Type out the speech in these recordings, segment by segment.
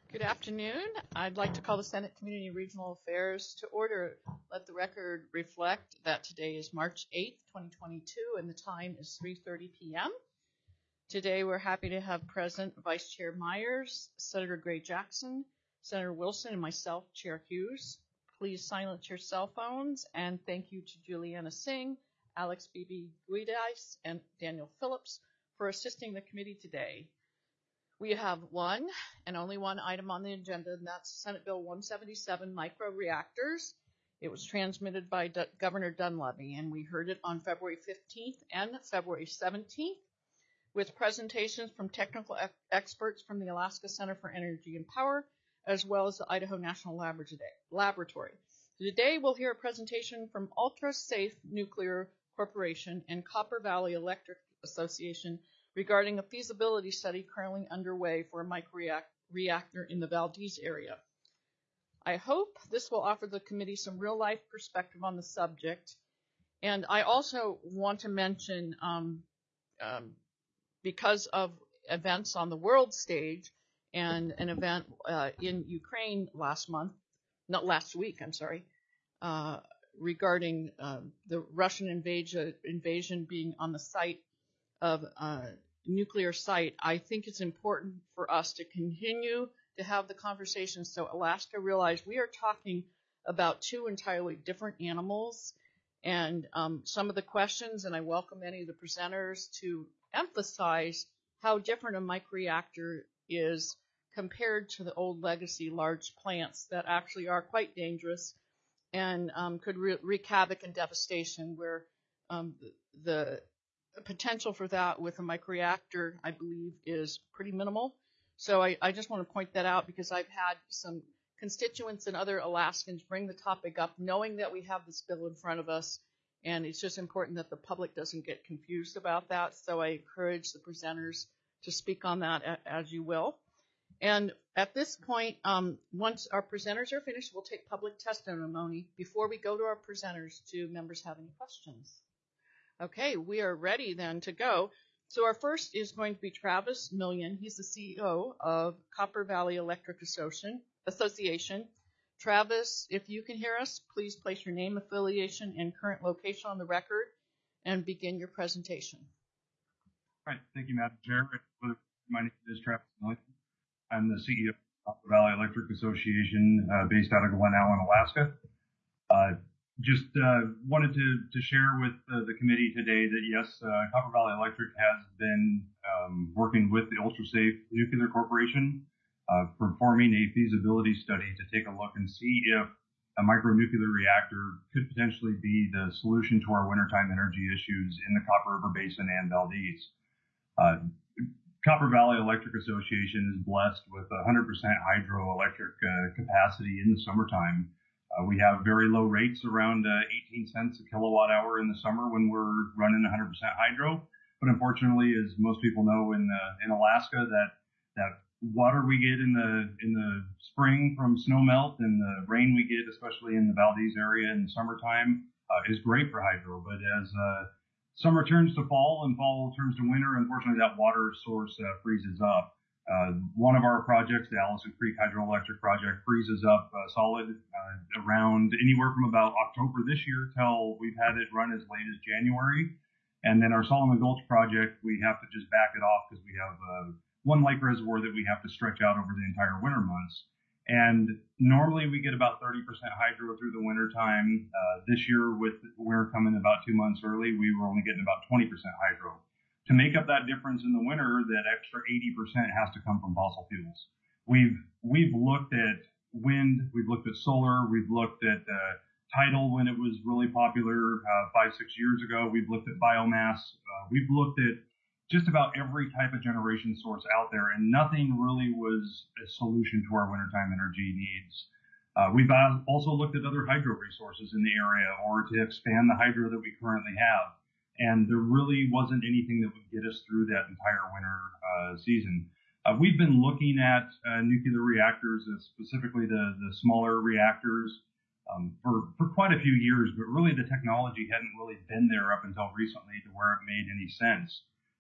Good afternoon. I'd like to call the Senate Community and Regional Affairs to order. Let the record reflect that today is March 8th, 2022, and the time is 3:30 p.m. Today we're happy to have present Vice Chair Myers, Senator Gray Jackson, Senator Wilson, and myself, Chair Hughes. Please silence your cell phones, and thank you to Juliana Singh, Alex Bibi Guidais, and Daniel Phillips for assisting the committee today. We have one and only one item on the agenda, and that's Senate Bill 177, microreactors. It was transmitted by Governor Dunleavy, and we heard it on February 15th and February 17th with presentations from technical experts from the Alaska Center for Energy and Power, as well as the Idaho National Laboratory. Today, we'll hear a presentation from Ultra Safe Nuclear Corporation and Copper Valley Electric Association regarding a feasibility study currently underway for a microreactor in the Valdez area. I hope this will offer the committee some real-life perspective on the subject. And I also want to mention, because of events on the world stage and an event in Ukraine last week, regarding the Russian invasion being on the site of nuclear site, I think it's important for us to continue to have the conversation so Alaska realize we are talking about two entirely different animals, and some of the questions, and I welcome any of the presenters to emphasize how different a microreactor is compared to the old legacy large plants that actually are quite dangerous and could wreak havoc and devastation, where the potential for that with a microreactor, I believe, is pretty minimal. So I just want to point that out because I've had some constituents and other Alaskans bring the topic up, knowing that we have this bill in front of us, and it's just important that the public doesn't get confused about that. So I encourage the presenters to speak on that as you will. And at this point, once our presenters are finished, we'll take public testimony. Before we go to our presenters, do members have any questions? Okay, we are ready then to go. So our first is going to be Travis Millian. He's the CEO of Copper Valley Electric Association. Travis, if you can hear us, please place your name, affiliation, and current location on the record and begin your presentation. All right, thank you, Madam Chair. My name is Travis Millian. I'm the CEO of Copper Valley Electric Association based out of Glen Allen, Alaska. Just wanted to share with the committee today that yes, Copper Valley Electric has been working with the Ultra Safe Nuclear Corporation, performing a feasibility study to take a look and see if a micronuclear reactor could potentially be the solution to our wintertime energy issues in the Copper River Basin and Valdez. Copper Valley Electric Association is blessed with 100% hydroelectric capacity in the summertime. We have very low rates, around 18 cents a kilowatt hour in the summer when we're running 100% hydro. But unfortunately, as most people know in Alaska, that water we get in the spring from snow melt and the rain we get, especially in the Valdez area in the summertime, is great for hydro. But as summer turns to fall and fall turns to winter, unfortunately, that water source freezes up. One of our projects, the Allison Creek Hydroelectric Project, freezes up solid around anywhere from about October this year till we've had it run as late as January. And then our Solomon Gulch project, we have to just back it off because we have one lake reservoir that we have to stretch out over the entire winter months. And normally we get about 30% hydro through the winter time. This year, with winter coming about 2 months early, we were only getting about 20% hydro. To make up that difference in the winter, that extra 80% has to come from fossil fuels. We've looked at wind, we've looked at solar, we've looked at tidal when it was really popular 5-6 years ago. We've looked at biomass. We've looked at just about every type of generation source out there, and nothing really was a solution to our wintertime energy needs. We've also looked at other hydro resources in the area or to expand the hydro that we currently have. And there really wasn't anything that would get us through that entire winter season. We've been looking at nuclear reactors, specifically the smaller reactors, for quite a few years, but really the technology hadn't really been there up until recently to where it made any sense.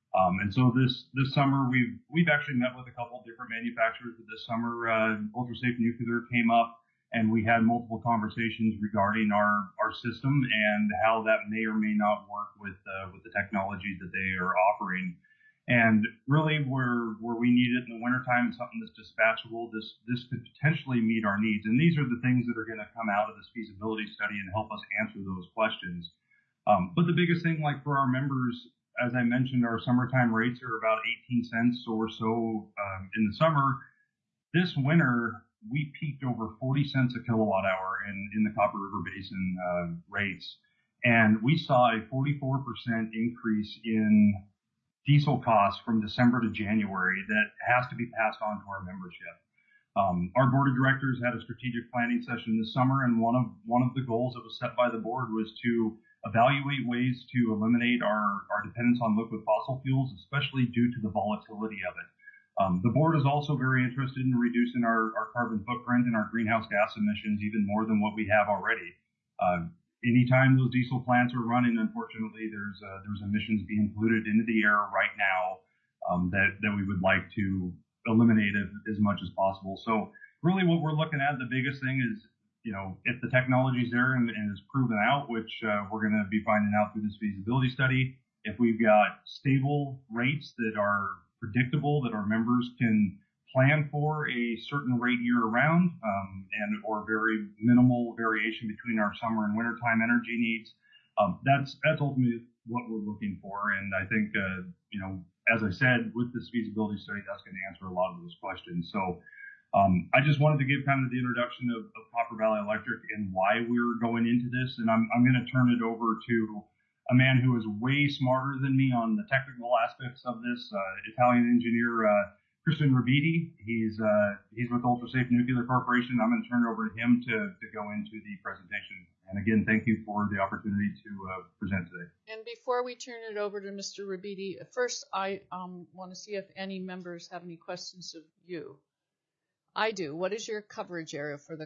And so this summer we've actually met with a couple of different manufacturers. This summer, Ultrasafe Nuclear came up, and we had multiple conversations regarding our system and how that may or may not work with the technologies that they are offering. And really, where we need it in the wintertime and something that's dispatchable, this could potentially meet our needs. And these are the things that are going to come out of this feasibility study and help us answer those questions. But the biggest thing, like for our members, as I mentioned, our summertime rates are about 18 cents or so in the summer. This winter, we peaked over 40 cents a kilowatt hour in the Copper River Basin rates. And we saw a 44% increase in diesel costs from December to January that has to be passed on to our membership. Our board of directors had a strategic planning session this summer, and one of the goals that was set by the board was to evaluate ways to eliminate our dependence on liquid fossil fuels, especially due to the volatility of it. The board is also very interested in reducing our carbon footprint and our greenhouse gas emissions even more than what we have already. Anytime those diesel plants are running, unfortunately, there's emissions being polluted into the air right now that we would like to eliminate as much as possible. So really what we're looking at, the biggest thing is, if the technology is there and is proven out, which we're going to be finding out through this feasibility study, if we've got stable rates that are predictable, that our members can plan for a certain rate year round, or very minimal variation between our summer and wintertime energy needs, that's ultimately what we're looking for. And I think, as I said, with this feasibility study, that's going to answer a lot of those questions. So I just wanted to give kind of the introduction of Copper Valley Electric and why we're going into this. And I'm going to turn it over to a man who is way smarter than me on the technical aspects of this, Italian engineer, Christian Ribiti. He's with Ultrasafe Nuclear Corporation. I'm going to turn it over to him to go into the presentation. And again, thank you for the opportunity to present today. And before we turn it over to Mr. Ribiti, first I want to see if any members have any questions of you. I do. What is your coverage area for the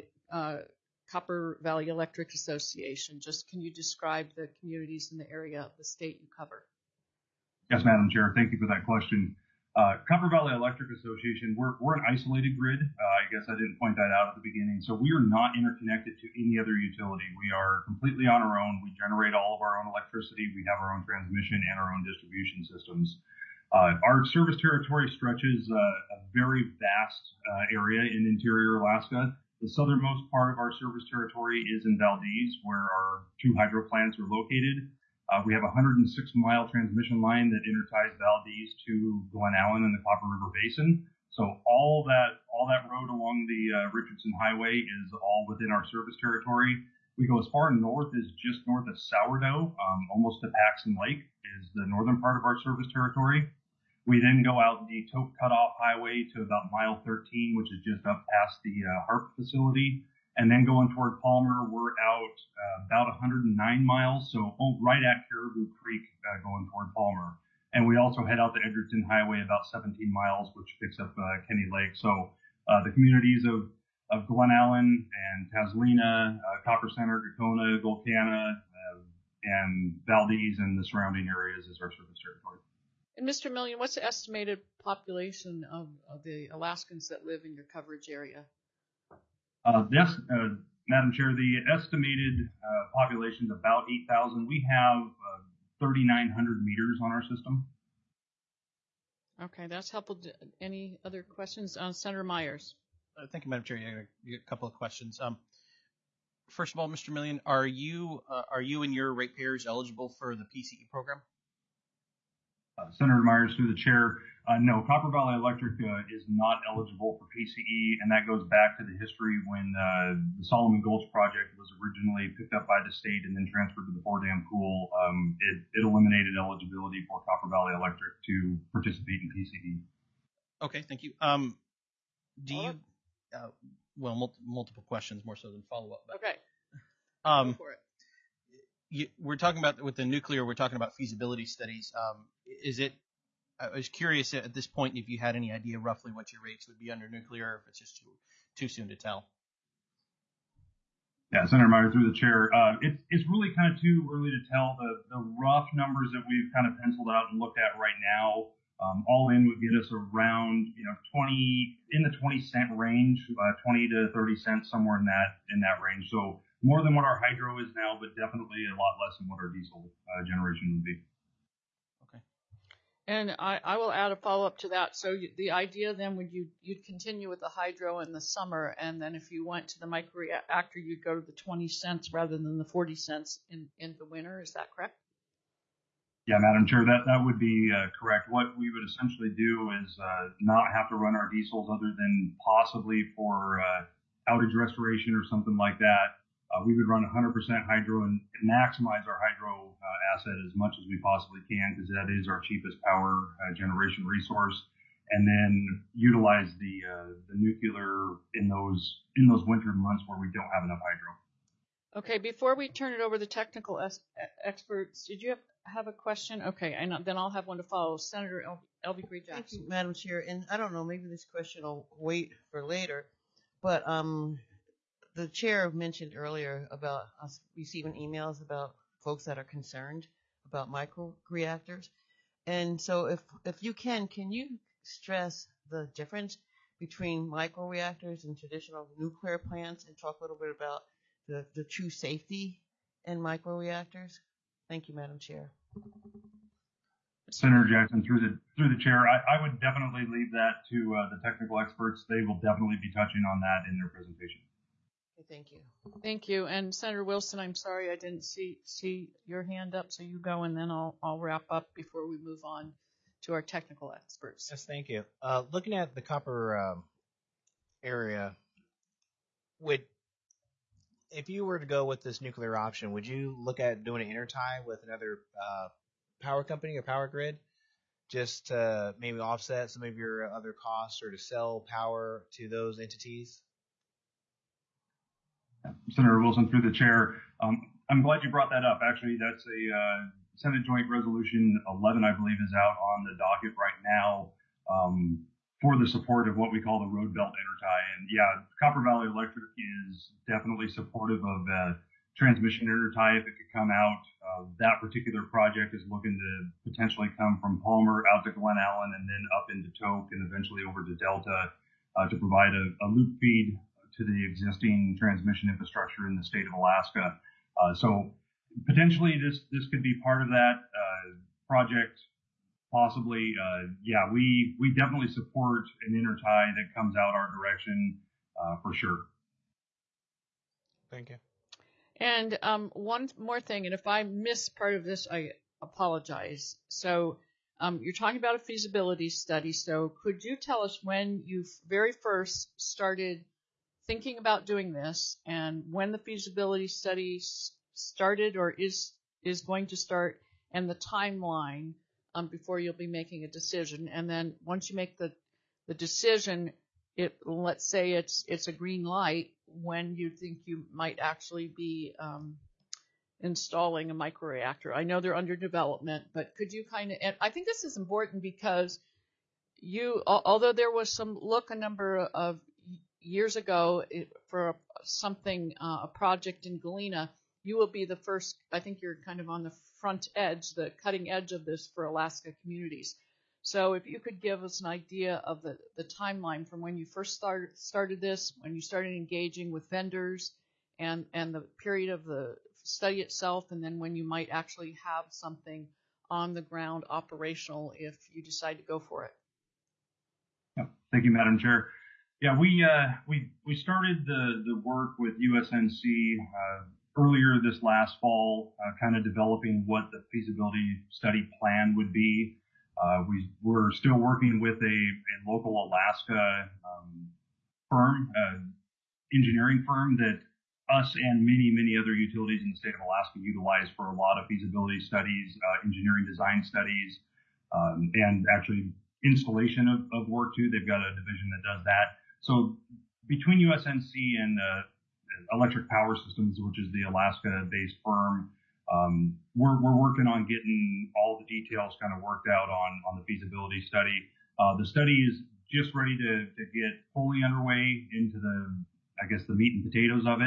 Copper Valley Electric Association? Just can you describe the communities in the area of the state you cover? Yes, Madam Chair. Thank you for that question. Copper Valley Electric Association, we're an isolated grid. I guess I didn't point that out at the beginning. So we are not interconnected to any other utility. We are completely on our own. We generate all of our own electricity. We have our own transmission and our own distribution systems. Our service territory stretches a very vast area in interior Alaska. The southernmost part of our service territory is in Valdez, where our two hydro plants are located. We have a 106-mile transmission line that interties Valdez to Glen Allen in the Copper River Basin. So all that road along the Richardson Highway is all within our service territory. We go as far north as just north of Sourdough, almost to Paxton Lake is the northern part of our service territory. We then go out the Toke Cutoff Highway to about mile 13, which is just up past the HARP facility. And then going toward Palmer, we're out about 109 miles, so right at Caribou Creek going toward Palmer. And we also head out the Edgerton Highway about 17 miles, which picks up Kenny Lake. So the communities of Glen Allen and Taslina, Copper Center, Gakona, Golcana, and Valdez and the surrounding areas is our service territory. And Mr. Million, what's the estimated population of the Alaskans that live in your coverage area? Yes, Madam Chair, the estimated population is about 8,000. We have 3,900 meters on our system. Okay, that's helpful. Any other questions? Senator Myers. Thank you, Madam Chair. You got a couple of questions. First of all, Mr. Million, are you and your ratepayers eligible for the PCE program? Senator Myers, through the chair, no, Copper Valley Electric is not eligible for PCE, and that goes back to the history when the Solomon Gulch project was originally picked up by the state and then transferred to the Four Dam Pool. It eliminated eligibility for Copper Valley Electric to participate in PCE. Okay, thank you. Do you? Multiple questions more so than follow-up. Okay. Go for it. We're talking about with the nuclear. We're talking about feasibility studies. I was curious at this point if you had any idea roughly what your rates would be under nuclear, or if it's just too soon to tell. Yeah, Senator Meyer, through the chair. It's really kind of too early to tell. The rough numbers that we've kind of penciled out and looked at right now, all in would get us around 20 in the 20-cent range, 20 to 30 cents, somewhere in that range. So more than what our hydro is now, but definitely a lot less than what our diesel generation would be. Okay. And I will add a follow-up to that. So the idea then would you'd continue with the hydro in the summer, and then if you went to the microreactor, you'd go to the 20 cents rather than the 40 cents in the winter. Is that correct? Yeah, Madam Chair, that would be correct. What we would essentially do is not have to run our diesels other than possibly for outage restoration or something like that. We would run 100% hydro and maximize our hydro asset as much as we possibly can, because that is our cheapest power generation resource, and then utilize the nuclear in those winter months where we don't have enough hydro. Okay, before we turn it over to technical experts, did you have a question? Okay, and then I'll have one to follow. Senator Elvie Jackson. Thank you, Madam Chair. And I don't know, maybe this question will wait for later, but the chair mentioned earlier about us receiving emails about folks that are concerned about microreactors. And so if you can you stress the difference between microreactors and traditional nuclear plants and talk a little bit about the true safety in microreactors? Thank you, Madam Chair. Senator Jackson, through the chair, I would definitely leave that to the technical experts. They will definitely be touching on that in their presentation. Okay, thank you. Thank you. And Senator Wilson, I'm sorry I didn't see your hand up, so you go, and then I'll wrap up before we move on to our technical experts. Yes, thank you. Looking at the copper area, if you were to go with this nuclear option, would you look at doing an intertie with another power company or power grid, just to maybe offset some of your other costs, or to sell power to those entities? Senator Wilson, through the chair, I'm glad you brought that up. Actually, that's a Senate Joint Resolution 11, I believe, is out on the docket right now for the support of what we call the Road Belt Intertie. And yeah, Copper Valley Electric is definitely supportive of transmission intertie if it could come out. That particular project is looking to potentially come from Palmer out to Glen Allen and then up into Tok and eventually over to Delta to provide a loop feed to the existing transmission infrastructure in the state of Alaska. So potentially this could be part of that project. Possibly, yeah, we definitely support an intertie that comes out our direction for sure. Thank you. And one more thing, and if I miss part of this, I apologize. So you're talking about a feasibility study. So could you tell us when you very first started thinking about doing this, and when the feasibility study started or is going to start, and the timeline before you'll be making a decision? And then once you make the decision, let's say it's a green light, when you think you might actually be installing a microreactor. I know they're under development, but could you and I think this is important because although there was some look a number of years ago for a project in Galena, you will be the first. I think you're kind of on the front edge, the cutting edge of this for Alaska communities. So if you could give us an idea of the timeline from when you first started this, when you started engaging with vendors, and the period of the study itself, and then when you might actually have something on the ground operational if you decide to go for it. Yeah. Thank you, Madam Chair. Yeah, we started the work with USNC earlier this last fall, kind of developing what the feasibility study plan would be. We're still working with a local Alaska firm, engineering firm that us and many other utilities in the state of Alaska utilize for a lot of feasibility studies, engineering design studies, and actually installation of work too. They've got a division that does that. So between USNC and Electric Power Systems, which is the Alaska-based firm, we're working on getting all the details kind of worked out on the feasibility study. The study is just ready to get fully underway into the meat and potatoes of it.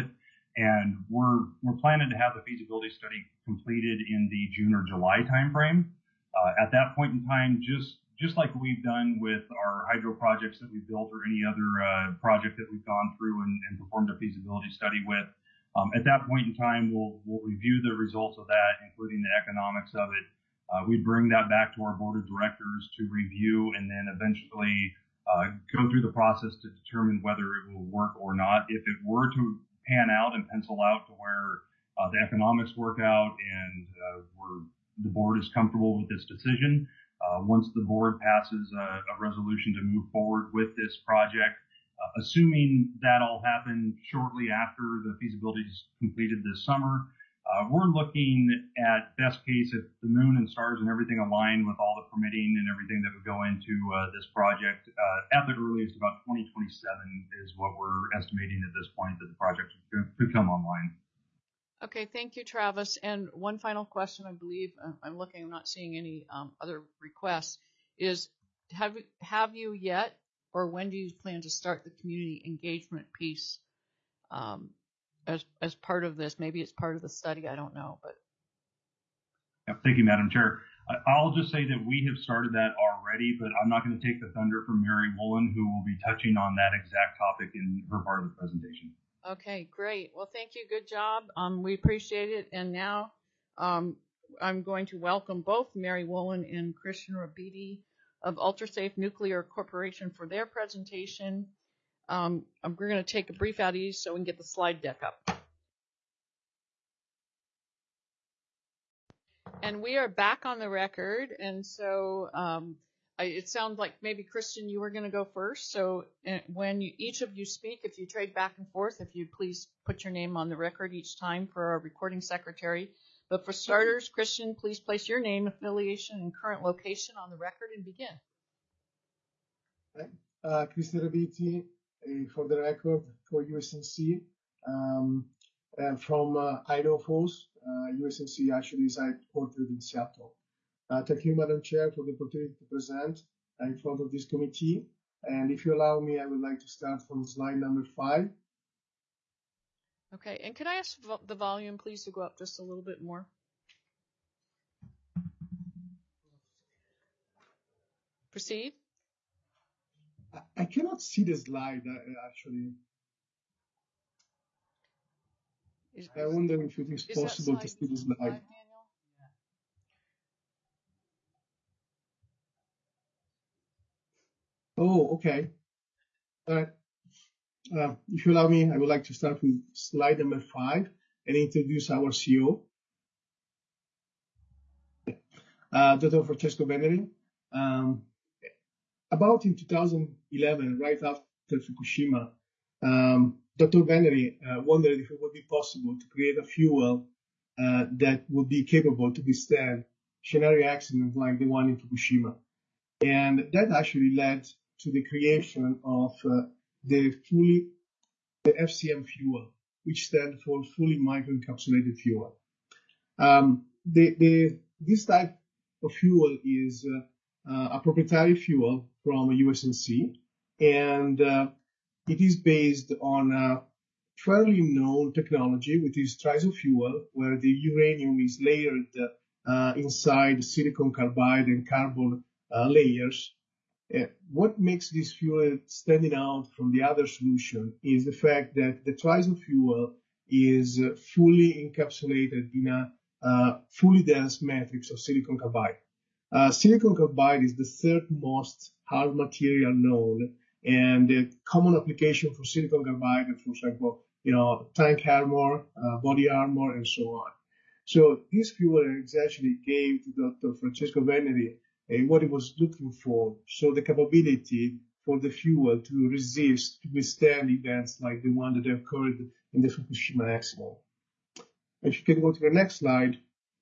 And we're planning to have the feasibility study completed in the June or July timeframe. At that point in time, just like we've done with our hydro projects that we've built or any other project that we've gone through and performed a feasibility study with, at that point in time, we'll review the results of that, including the economics of it. We bring that back to our board of directors to review and then eventually go through the process to determine whether it will work or not. If it were to pan out and pencil out to where the economics work out and the board is comfortable with this decision, once the board passes a resolution to move forward with this project, assuming that all happened shortly after the feasibility is completed this summer, we're looking at best case if the moon and stars and everything align with all the permitting and everything that would go into this project. At the earliest, about 2027 is what we're estimating at this point that the project could come online. Okay, thank you, Travis. And one final question, I believe I'm looking, I'm not seeing any other requests. Is have you yet, or when do you plan to start the community engagement piece as part of this? Maybe it's part of the study, I don't know, but. Thank you, Madam Chair. I'll just say that we have started that already, but I'm not going to take the thunder from Mary Woolen, who will be touching on that exact topic in her part of the presentation. Okay, great. Well, thank you. Good job. We appreciate it. And now I'm going to welcome both Mary Woolen and Christian Rabidi of Ultrasafe Nuclear Corporation for their presentation. We're going to take a brief out of these so we can get the slide deck up. And we are back on the record. And so it sounds like maybe, Christian, you were going to go first. So when each of you speak, if you trade back and forth, if you'd please put your name on the record each time for our recording secretary. But for starters, Christian, please place your name, affiliation, and current location on the record and begin. Christian Rabidi, for the record, for USNC, from Idaho Falls. USNC actually is headquartered in Seattle. Thank you, Madam Chair, for the opportunity to present in front of this committee. And if you allow me, I would like to start from slide number 5. Okay, and could I ask the volume, please, to go up just a little bit more? Proceed. I cannot see the slide, actually. I wonder if it is possible to see the slide. Oh, okay. All right. If you allow me, I would like to start with slide number 5 and introduce our CEO, Dr. Francesco Veneri. About in 2011, right after Fukushima, Dr. Veneri wondered if it would be possible to create a fuel that would be capable to withstand scenario accidents like the one in Fukushima. And that actually led to the creation of the FCM fuel, which stands for fully microencapsulated fuel. This type of fuel is a proprietary fuel from USNC, and it is based on a fairly known technology, which is TRISO fuel, where the uranium is layered inside silicon carbide and carbon layers. What makes this fuel standing out from the other solution is the fact that the TRISO fuel is fully encapsulated in a fully dense matrix of silicon carbide. Silicon carbide is the third most hard material known, and the common application for silicon carbide, for example, tank armor, body armor, and so on. So this fuel actually gave to Dr. Francesco Veneri what he was looking for, so the capability for the fuel to resist, to withstand events like the one that occurred in the Fukushima accident. If you can go to the next slide,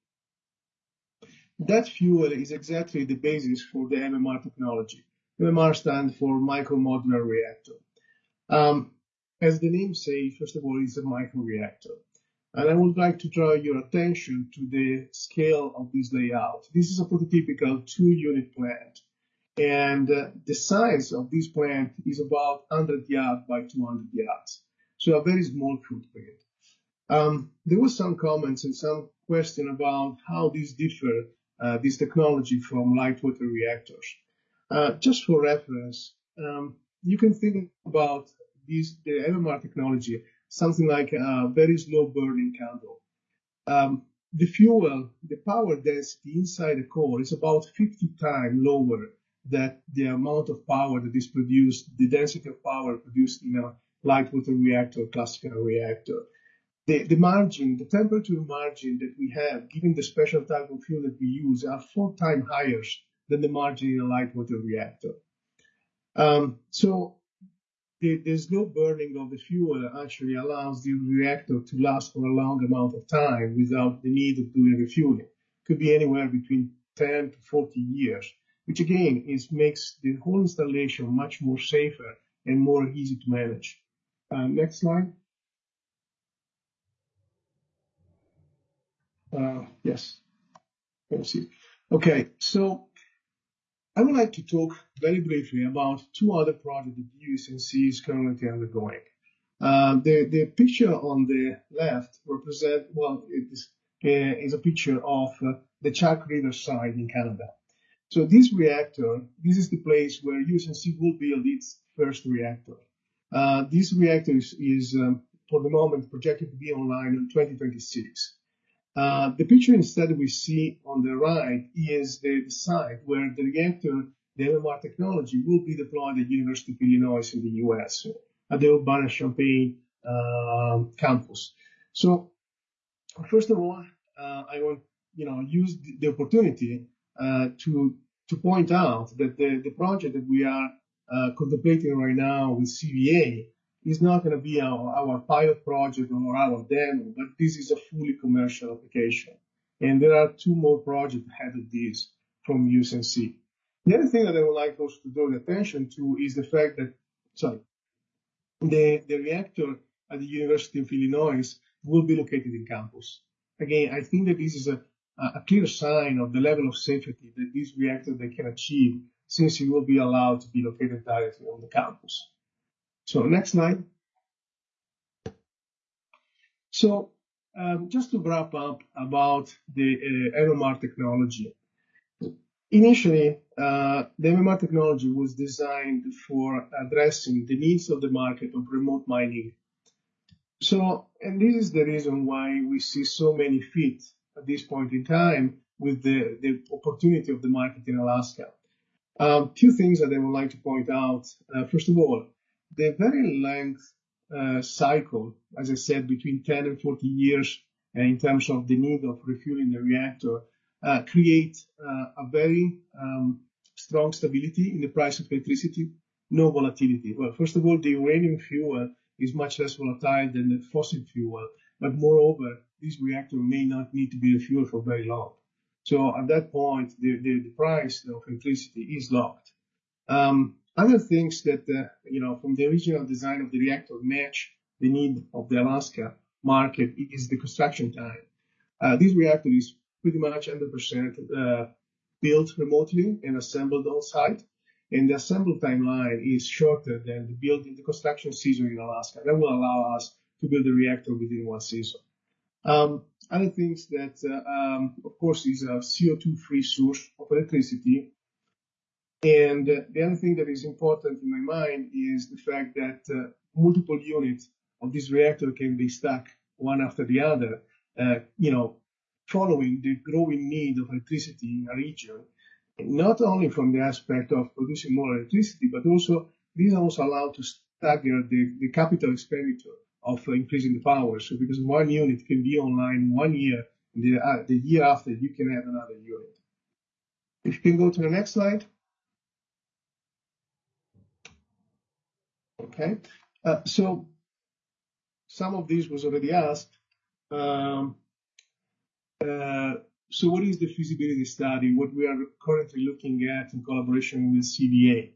that fuel is exactly the basis for the MMR technology. MMR stands for micromodular reactor. As the name says, first of all, it's a microreactor. And I would like to draw your attention to the scale of this layout. This is a prototypical 2-unit plant. And the size of this plant is about 100 yards by 200 yards. So a very small footprint. There was some comments and some question about how these differ, this technology from light water reactors. Just for reference, you can think about the NMR technology, something like a very slow burning candle. The fuel, the power density inside the core is about 50 times lower than the amount of power that is produced, the density of power produced in a light water reactor, classical reactor. The margin, the temperature margin that we have, given the special type of fuel that we use, are 4 times higher than the margin in a light water reactor. So the slow burning of the fuel actually allows the reactor to last for a long amount of time without the need of doing refueling. Could be anywhere between 10 to 40 years, which again makes the whole installation much more safer and more easy to manage. Next slide. Yes. Let me see. Okay, so I would like to talk very briefly about 2 other projects that USNC is currently undergoing. The picture on the left is a picture of the Chalk River site in Canada. So this reactor, this is the place where USNC will build its first reactor. This reactor is for the moment projected to be online in 2026. The picture instead we see on the right is the site where the reactor, the NMR technology, will be deployed at the University of Illinois in the US, at the Urbana-Champaign campus. So, first of all, I want use the opportunity to point out that the project that we are contemplating right now with CVA is not going to be our pilot project or our demo, but this is a fully commercial application. And there are 2 more projects ahead of this from USNC. The other thing that I would like also to draw attention to is the fact that, the reactor at the University of Illinois will be located in campus. Again, I think that this is a clear sign of the level of safety that this reactor they can achieve, since it will be allowed to be located directly on the campus. So next slide. So just to wrap up about the NMR technology. Initially, the NMR technology was designed for addressing the needs of the market of remote mining. So, and this is the reason why we see so many fit at this point in time with the opportunity of the market in Alaska. 2 things that I would like to point out. First of all, the very length cycle, as I said, between 10 and 40 years in terms of the need of refueling the reactor, create a very strong stability in the price of electricity, no volatility. Well, first of all, the uranium fuel is much less volatile than the fossil fuel, but moreover, this reactor may not need to be refueled for very long. So at that point, the price of electricity is locked. Other things that, from the original design of the reactor match the need of the Alaska market is the construction time. This reactor is pretty much 100% built remotely and assembled on site, and the assembly timeline is shorter than the construction season in Alaska. That will allow us to build a reactor within 1 season. Other things that, of course, is a CO2-free source of electricity. And the other thing that is important in my mind is the fact that multiple units of this reactor can be stacked one after the other, following the growing need of electricity in a region, not only from the aspect of producing more electricity, but also these also allow to stagger the capital expenditure of increasing the power. So because 1 unit can be online 1 year, and the year after you can add another unit. If you can go to the next slide. Okay, so some of this was already asked. So what is the feasibility study? What we are currently looking at in collaboration with CVA.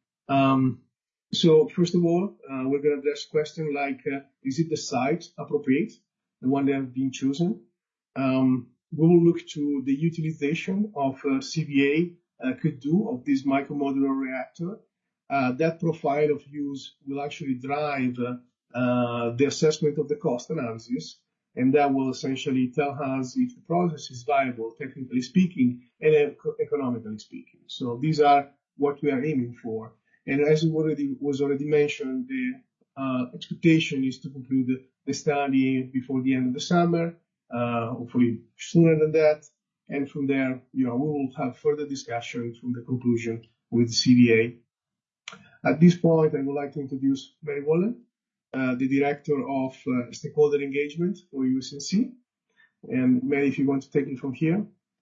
So first of all, we're going to address questions like, is it the site appropriate, the one that has been chosen? We will look to the utilization of CVA could do of this micromodular reactor. That profile of use will actually drive the assessment of the cost analysis. and that will essentially tell us if the process is viable, technically speaking, and economically speaking. So these are what we are aiming for. And as it was already mentioned, the expectation is to conclude the study before the end of the summer, hopefully sooner than that. And from there, we will have further discussion from the conclusion with CDA. At this point, I would like to introduce Mary Wallen, the Director of Stakeholder Engagement for USNC. And Mary, if you want to take it from here.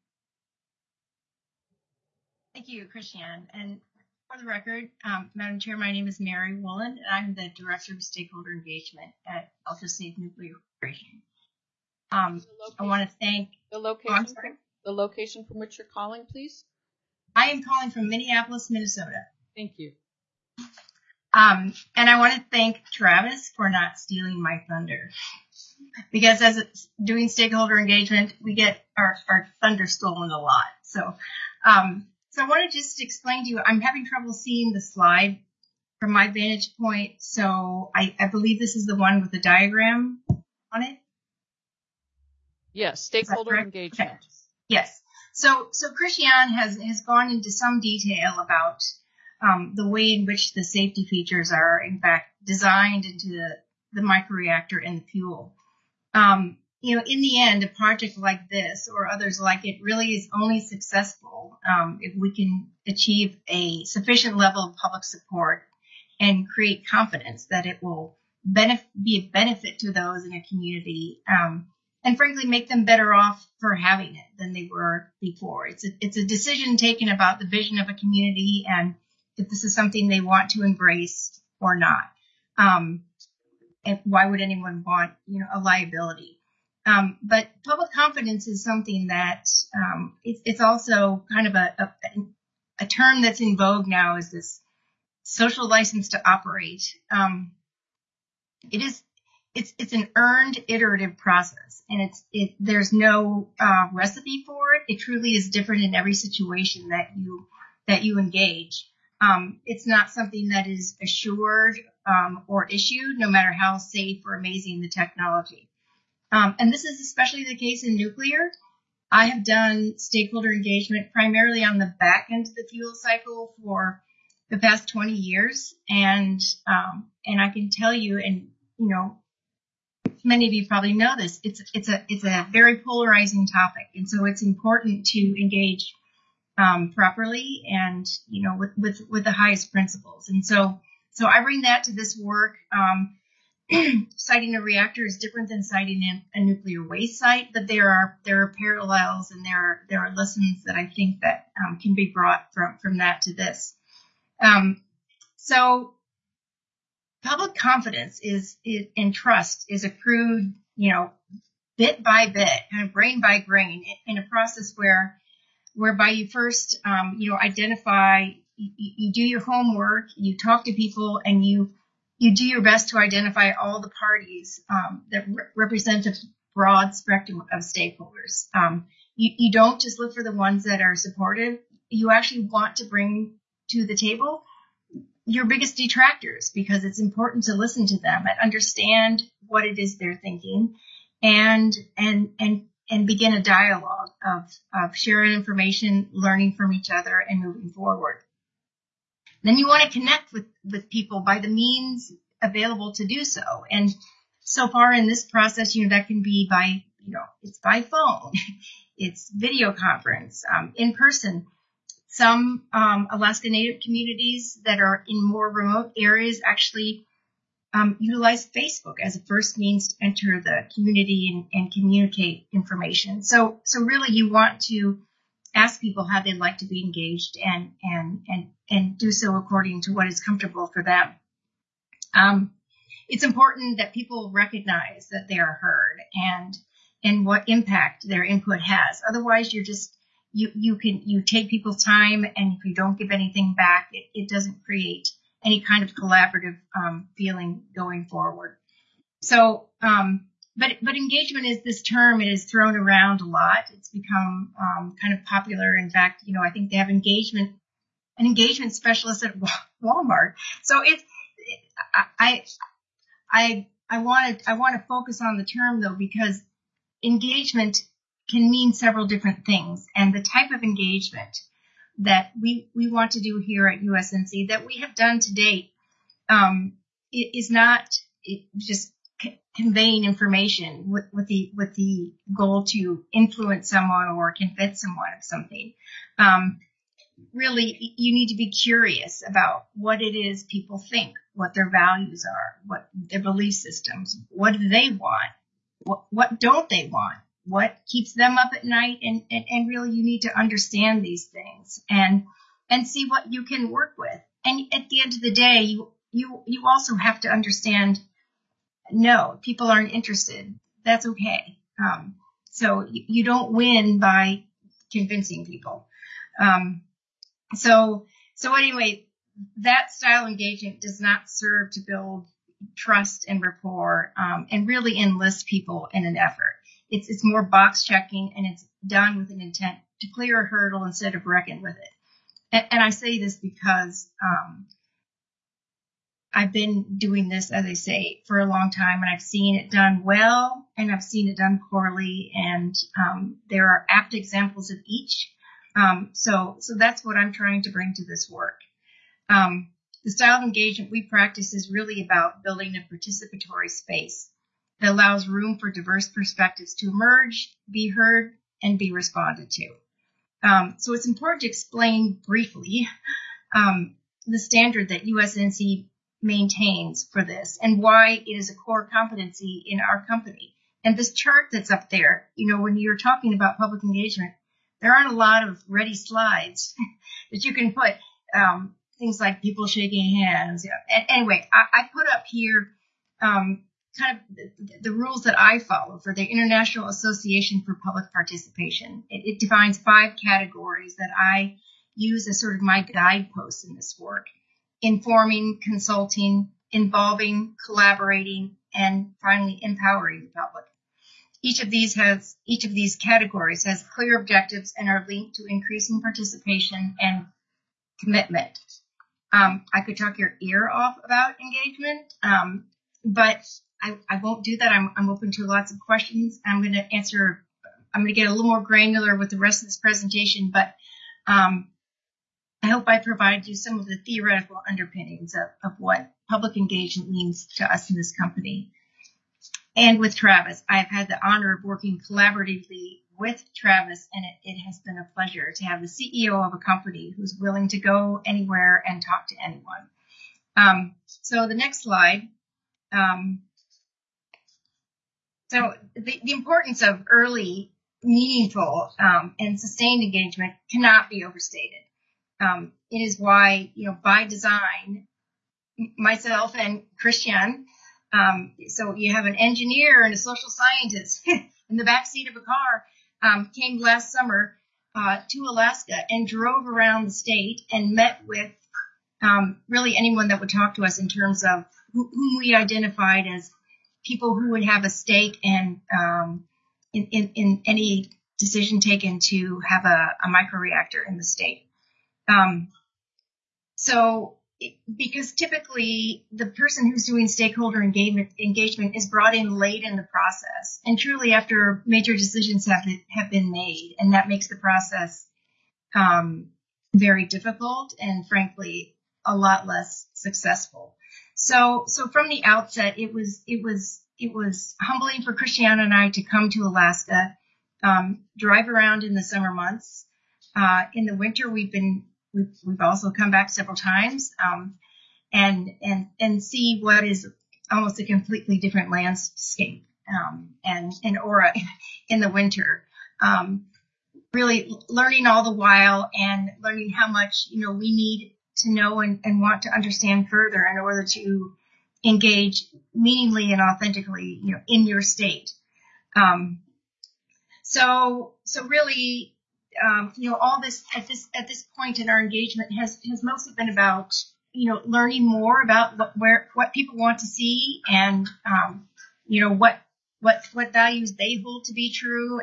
Thank you, Christian. And for the record, Madam Chair, my name is Mary Woolen, and I'm the Director of Stakeholder Engagement at Ultra Safe Nuclear Corporation. I want to thank the location from which you're calling, please. I am calling from Minneapolis, Minnesota. Thank you. And I want to thank Travis for not stealing my thunder, because as doing stakeholder engagement, we get our thunder stolen a lot. So I want to just explain to you, I'm having trouble seeing the slide from my vantage point. So I believe this is the one with the diagram on it. Yes, stakeholder engagement. Okay. Yes. So Christian has gone into some detail about the way in which the safety features are, in fact, designed into the microreactor and the fuel. In the end, a project like this or others like it really is only successful if we can achieve a sufficient level of public support and create confidence that it will be a benefit to those in a community, and frankly make them better off for having it than they were before. It's a decision taken about the vision of a community and if this is something they want to embrace or not. And why would anyone want a liability? But public confidence is something that it's also kind of a term that's in vogue now, is this social license to operate. It's an earned iterative process, and there's no recipe for it. It truly is different in every situation that you engage. It's not something that is assured or issued, no matter how safe or amazing the technology. And this is especially the case in nuclear. I have done stakeholder engagement primarily on the back end of the fuel cycle for the past 20 years. And I can tell you, and many of you probably know this, it's a very polarizing topic. And so it's important to engage properly and, with the highest principles. And so I bring that to this work. Siting a reactor is different than siting a nuclear waste site, but there are parallels and there are lessons that I think that can be brought from that to this. So public confidence and trust is accrued, bit by bit, kind of grain by grain, in a process whereby you first, identify, you do your homework, you talk to people, and you do your best to identify all the parties that represent a broad spectrum of stakeholders. You don't just look for the ones that are supportive. You actually want to bring to the table your biggest detractors, because it's important to listen to them and understand what it is they're thinking, and begin a dialogue of sharing information, learning from each other, and moving forward. Then you want to connect with people by the means available to do so. And so far in this process, that can be by, it's by phone, it's video conference, in person. Some Alaska Native communities that are in more remote areas actually utilize Facebook as a first means to enter the community and communicate information. So really you want to ask people how they'd like to be engaged and do so according to what is comfortable for them. It's important that people recognize that they are heard and what impact their input has. Otherwise, you're just, you take people's time, and if you don't give anything back, it doesn't create any kind of collaborative feeling going forward. So, but engagement is this term. It is thrown around a lot. It's become kind of popular. In fact, I think they have an engagement specialist at Walmart. So I I want to focus on the term though, because engagement can mean several different things, and the type of engagement that we want to do here at USNC that we have done to date is not just conveying information with the goal to influence someone or convince someone of something. Really, you need to be curious about what it is people think, what their values are, what their belief systems, what do they want, what don't they want, what keeps them up at night, and really you need to understand these things and see what you can work with. And at the end of the day, you also have to understand, no, people aren't interested. That's okay. So you don't win by convincing people. So anyway, that style engagement does not serve to build trust and rapport, and really enlist people in an effort. It's more box checking, and it's done with an intent to clear a hurdle instead of reckon with it. And I say this because, I've been doing this, as I say, for a long time, and I've seen it done well, and I've seen it done poorly, and there are apt examples of each. So that's what I'm trying to bring to this work. The style of engagement we practice is really about building a participatory space that allows room for diverse perspectives to emerge, be heard, and be responded to. So it's important to explain briefly the standard that USNC maintains for this and why it is a core competency in our company. And this chart that's up there, when you're talking about public engagement, there aren't a lot of ready slides that you can put, things like people shaking hands. And anyway, I put up here kind of the rules that I follow for the International Association for Public Participation. It defines 5 categories that I use as sort of my guideposts in this work: informing, consulting, involving, collaborating, and finally empowering the public. Each of these categories has clear objectives and are linked to increasing participation and commitment. I could talk your ear off about engagement, but I won't do that. I'm open to lots of questions. I'm going to get a little more granular with the rest of this presentation, but I hope I provide you some of the theoretical underpinnings of what public engagement means to us in this company. And with Travis, I've had the honor of working collaboratively with Travis, and it has been a pleasure to have the CEO of a company who's willing to go anywhere and talk to anyone. So the next slide. So the importance of early, meaningful, and sustained engagement cannot be overstated. It is why, by design, myself and Christian, so you have an engineer and a social scientist in the back seat of a car, came last summer to Alaska and drove around the state and met with really anyone that would talk to us in terms of whom we identified as people who would have a stake in any decision taken to have a microreactor in the state. Because typically the person who's doing stakeholder engagement is brought in late in the process, and truly after major decisions have been made, and that makes the process very difficult and frankly a lot less successful. So from the outset, it was humbling for Christiana and I to come to Alaska, drive around in the summer months. In the winter, we've also come back several times, and see what is almost a completely different landscape, and aura in the winter. Really learning all the while and learning how much, we need to know and want to understand further in order to engage meaningfully and authentically, in your state. So really, all this at this point in our engagement has mostly been about, learning more about what people want to see, and what values they hold to be true,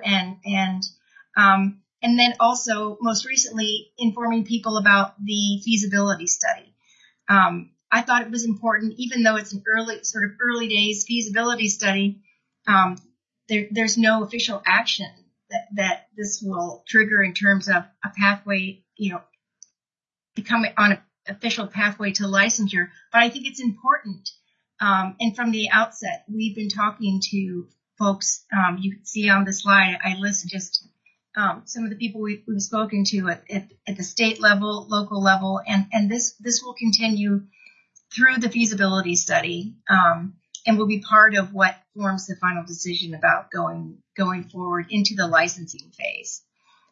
and then also most recently informing people about the feasibility study. I thought it was important, even though it's an early days feasibility study. There's no official action that this will trigger in terms of a pathway, becoming on an official pathway to licensure. But I think it's important. And from the outset, we've been talking to folks. You can see on the slide, I list just some of the people we've spoken to at the state level, local level, and this will continue through the feasibility study, and will be part of what forms the final decision about going forward into the licensing phase.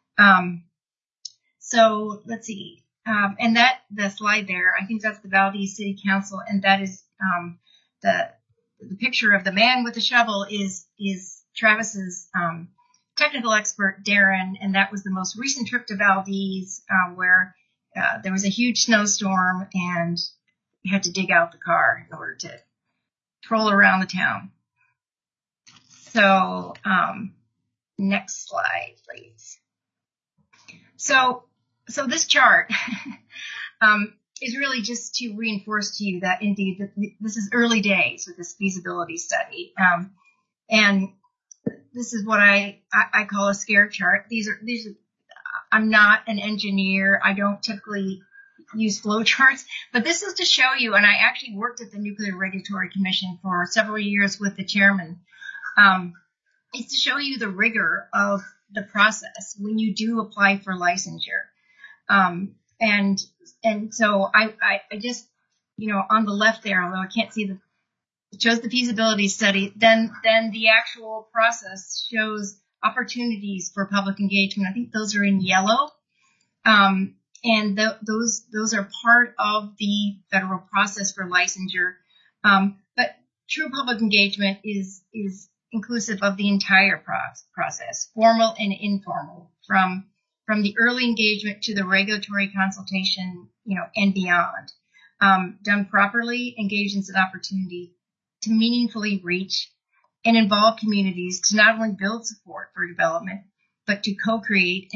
So let's see, and the slide there, I think that's the Valdez City Council, and that is the picture of the man with the shovel is Travis's technical expert Darren, and that was the most recent trip to Valdez, where there was a huge snowstorm and we had to dig out the car in order to troll around the town. So next slide, please. So this chart is really just to reinforce to you that indeed this is early days with this feasibility study, and this is what I call a scare chart. These are I'm not an engineer. I don't typically use flow charts, but this is to show you, and I actually worked at the Nuclear Regulatory Commission for several years with the chairman. It's to show you the rigor of the process when you do apply for licensure. And so I just, on the left there, although I can't see it shows the feasibility study, then the actual process shows opportunities for public engagement. I think those are in yellow. And those are part of the federal process for licensure. But true public engagement is inclusive of the entire process, formal and informal, from the early engagement to the regulatory consultation, and beyond. Done properly, engages an opportunity to meaningfully reach and involve communities to not only build support for development, but to co-create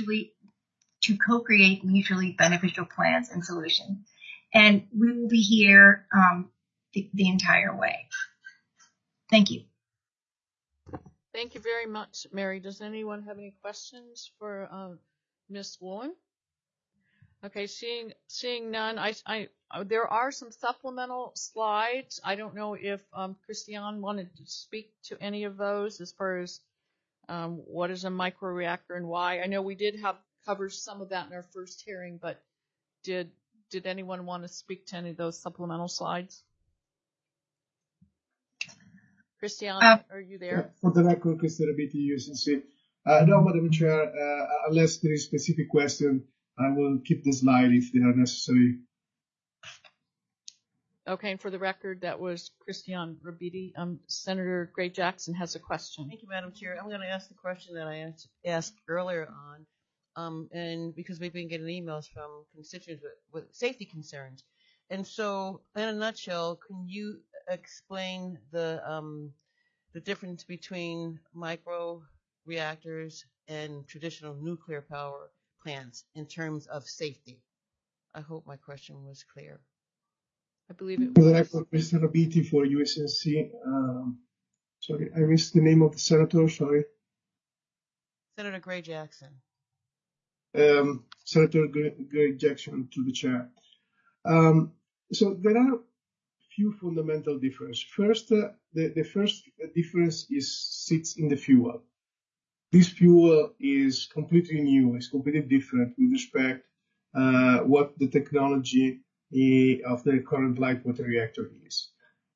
mutually beneficial plans and solutions. And we will be here the entire way. Thank you. Thank you very much, Mary. Does anyone have any questions for Ms. Woolen? Okay, seeing none, there are some supplemental slides. I don't know if Christiane wanted to speak to any of those as far as what is a microreactor and why. I know we did cover some of that in our first hearing, but did anyone want to speak to any of those supplemental slides? Christiane, are you there? For the record, Christiane Rabiti, USNC. No, Madam Chair, unless there is a specific question, I will keep the slide if they are necessary. Okay, and for the record, that was Christiane Rabiti. Senator Gray Jackson has a question. Thank you, Madam Chair. I'm going to ask the question that I asked earlier on, and because we've been getting emails from constituents with safety concerns. And so, in a nutshell, can you explain the difference between micro reactors and traditional nuclear power plants in terms of safety? I hope my question was clear. I believe it was. For the record, Mr. Rabiti for USNC. Sorry, I missed the name of the senator. Sorry. Senator Gray Jackson. Senator Gray Jackson to the chair. So there are few fundamental differences. First, the first difference sits in the fuel. This fuel is completely new. It's completely different with respect what the technology of the current light water reactor is.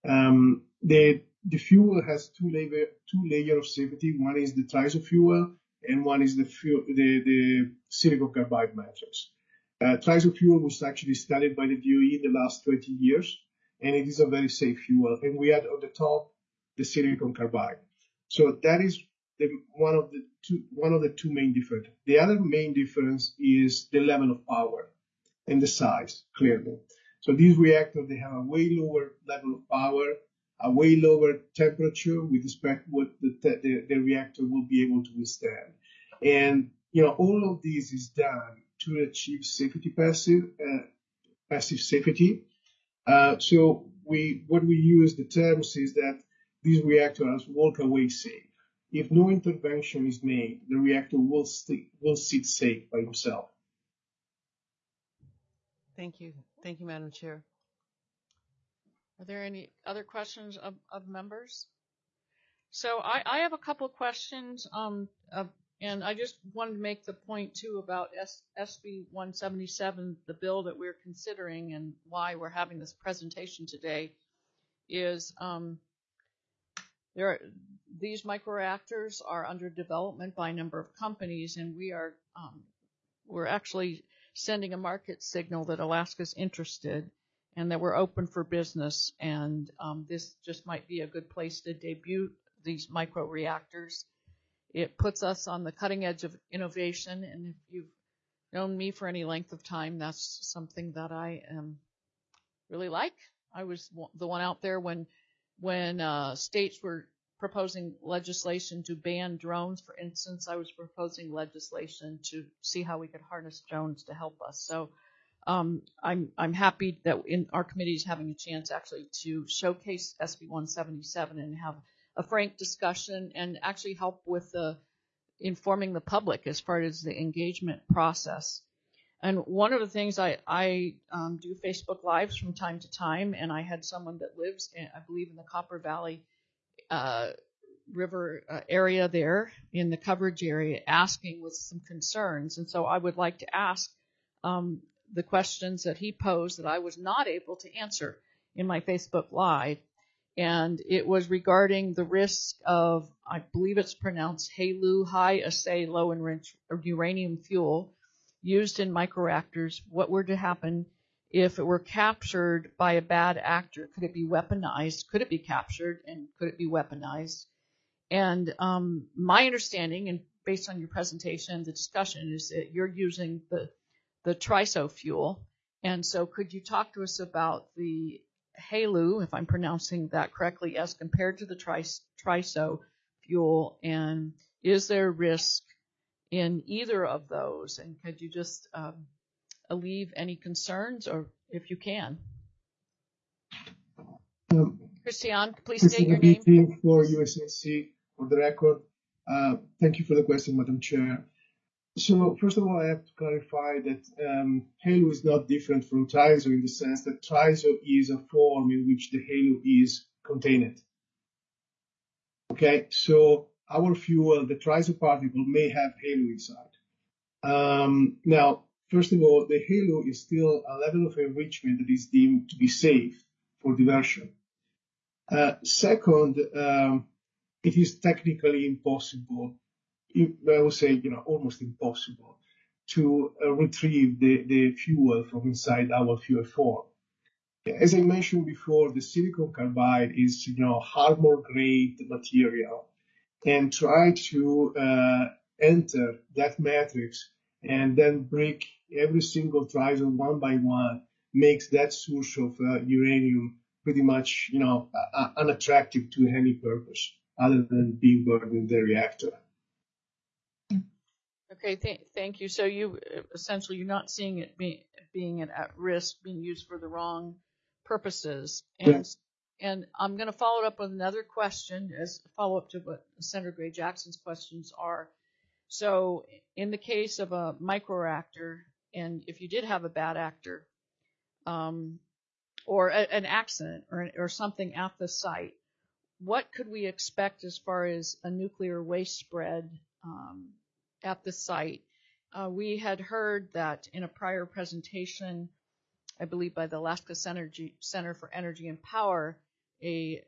The fuel has two layers of safety. One is the TRISO fuel, and one is the silicon carbide matrix. TRISO fuel was actually studied by the DOE in the last 20 years, and it is a very safe fuel. And we had on the top the silicon carbide. So that is one of the two main differences. The other main difference is the level of power and the size, clearly. So these reactors, they have a way lower level of power, a way lower temperature with respect to what the reactor will be able to withstand. And all of this is done to achieve passive safety, So what we use the terms is that these reactors walk away safe. If no intervention is made, the reactor will sit safe by himself. Thank you. Thank you, Madam Chair. Are there any other questions of members? So I have a couple of questions, and I just wanted to make the point too about SB 177, the bill that we're considering, and why we're having this presentation today. Is these microreactors are under development by a number of companies, and we're actually sending a market signal that Alaska's interested and that we're open for business, and this just might be a good place to debut these microreactors. It puts us on the cutting edge of innovation, and if you've known me for any length of time, that's something that I really like. I was the one out there when states were proposing legislation to ban drones, for instance. I was proposing legislation to see how we could harness drones to help us. So I'm happy that our committee is having a chance actually to showcase SB 177 and have a frank discussion and actually help with informing the public as far as the engagement process. And one of the things I do Facebook Lives from time to time, and I had someone that lives, I believe, in the Copper Valley River area there, in the coverage area, asking with some concerns. And so I would like to ask the questions that he posed that I was not able to answer in my Facebook Live. And it was regarding the risk of, I believe it's pronounced HALEU, high assay low enriched uranium fuel, used in microreactors. What were to happen if it were captured by a bad actor? Could it be weaponized? Could it be captured, and could it be weaponized? And my understanding, and based on your presentation, the discussion, is that you're using the TRISO fuel. And so could you talk to us about the HALEU, if I'm pronouncing that correctly, as compared to the TRISO fuel, and is there risk in either of those? And could you just alleviate any concerns, or if you can? Christian, please state your name. For USNC, for the record. Thank you for the question, Madam Chair. So first of all, I have to clarify that HALEU is not different from TRISO in the sense that TRISO is a form in which the HALEU is contained. Okay, so our fuel, the TRISO particle, may have HALEU inside. Now, first of all, the HALEU is still a level of enrichment that is deemed to be safe for diversion. Second, it is technically impossible, I would say, almost impossible, to retrieve the fuel from inside our fuel form. As I mentioned before, the silicon carbide is, armor grade material, and try to enter that matrix and then break every single TRISO one by one makes that source of uranium pretty much, unattractive to any purpose other than being burned in the reactor. Okay, thank you. So you essentially, you're not seeing it being at risk, being used for the wrong purposes. And I'm going to follow it up with another question as a follow-up to what Senator Gray Jackson's questions are. So in the case of a microreactor, and if you did have a bad actor, or an accident or something at the site, what could we expect as far as a nuclear waste spread at the site? We had heard that in a prior presentation, I believe by the Alaska Center for Energy and Power, a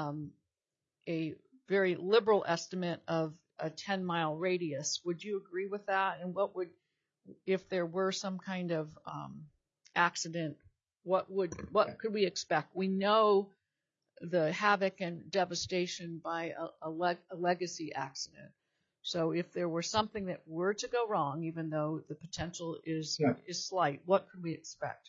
very liberal estimate of a 10-mile radius. Would you agree with that? And what would, if there were some kind of accident, what could we expect? We know the havoc and devastation by a legacy accident. So if there were something that were to go wrong, even though the potential is slight, what could we expect?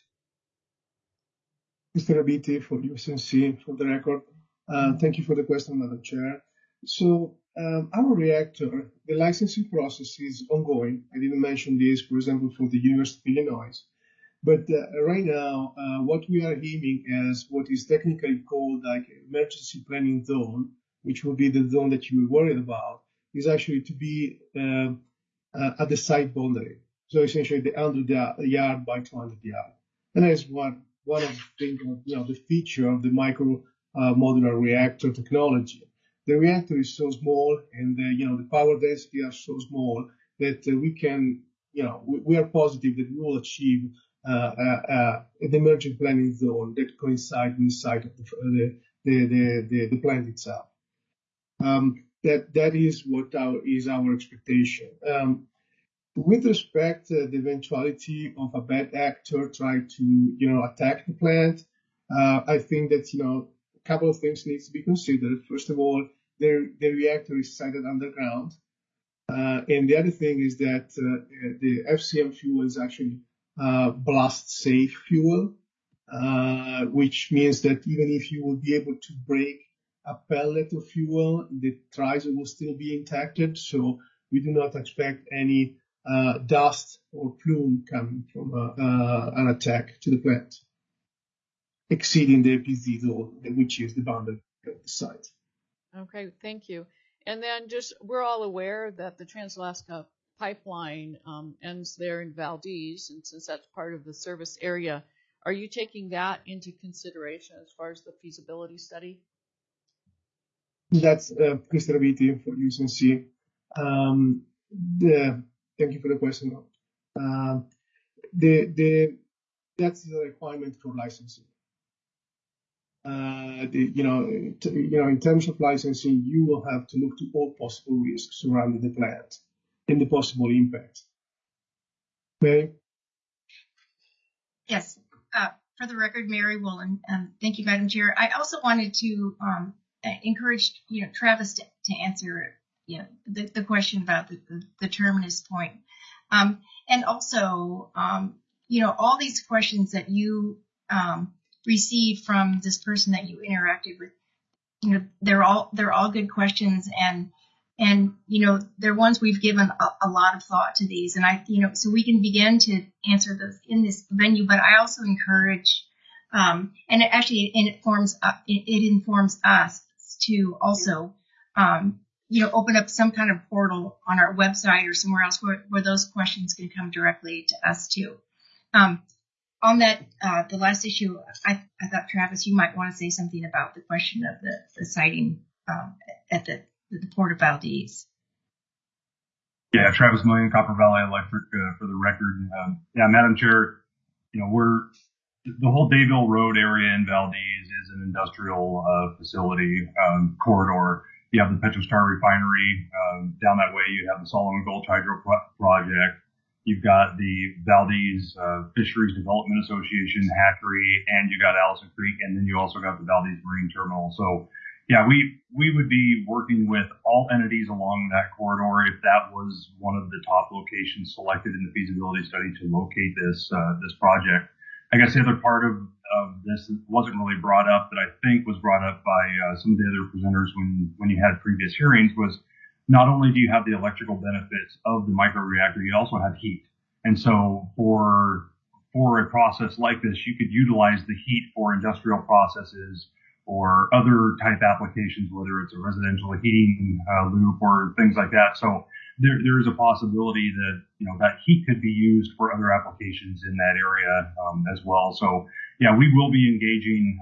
Mr. Abiti for USNC, for the record. Thank you for the question, Madam Chair. So our reactor, the licensing process is ongoing. I didn't mention this, for example, for the University of Illinois. But right now, what we are aiming as what is technically called like emergency planning zone, which will be the zone that you were worried about, is actually to be at the site boundary. So essentially, the 100 yard by 200 yard, and that is one of the things, the feature of the micro modular reactor technology. The reactor is so small, and the power density are so small that we can, we are positive that we will achieve an emergent planning zone that coincides with the site of the plant itself. That is what is our expectation. With respect to the eventuality of a bad actor trying to, attack the plant, I think that, a couple of things needs to be considered. First of all, the reactor is sited underground. And the other thing is that the FCM fuel is actually blast-safe fuel, which means that even if you will be able to break a pellet of fuel, the triser will still be intact. So we do not expect any dust or plume coming from an attack to the plant, exceeding the EPZ zone, which is the boundary of the site. Okay, thank you. And then we're all aware that the Trans-Alaska pipeline ends there in Valdez, and since that's part of the service area, are you taking that into consideration as far as the feasibility study? That's feasibility for USNC. Thank you for the question. That's the requirement for licensing. In terms of licensing, you will have to look to all possible risks surrounding the plant and the possible impact. Mary? Yes. For the record, Mary Woolen. Thank you, Madam Chair. I also wanted to encourage Travis to answer the question about the terminus point, and also all these questions that you received from this person that you interacted with. They're all good questions, and they're ones we've given a lot of thought to these, and so we can begin to answer those in this venue. But I also encourage, and it informs us to also open up some kind of portal on our website or somewhere else where those questions can come directly to us too. On that, the last issue, I thought, Travis, you might want to say something about the question of the siting at the Port of Valdez. Yeah, Travis Millian, Copper Valley Electric, for the record. Madam Chair, the whole Dayville Road area in Valdez is an industrial facility corridor. You have the Petrostar refinery down that way. You have the Solomon Gulch Hydro Project. You've got the Valdez Fisheries Development Association hatchery, and you got Allison Creek, and then you also got the Valdez Marine Terminal. So, yeah, we would be working with all entities along that corridor if that was one of the top locations selected in the feasibility study to locate this project. I guess the other part of this wasn't really brought up that I think was brought up by some of the other presenters when you had previous hearings was not only do you have the electrical benefits of the microreactor, you also have heat. And so for a process like this, you could utilize the heat for industrial processes or other type applications, whether it's a residential heating loop or things like that. So there is a possibility that, that heat could be used for other applications in that area as well. So yeah, we will be engaging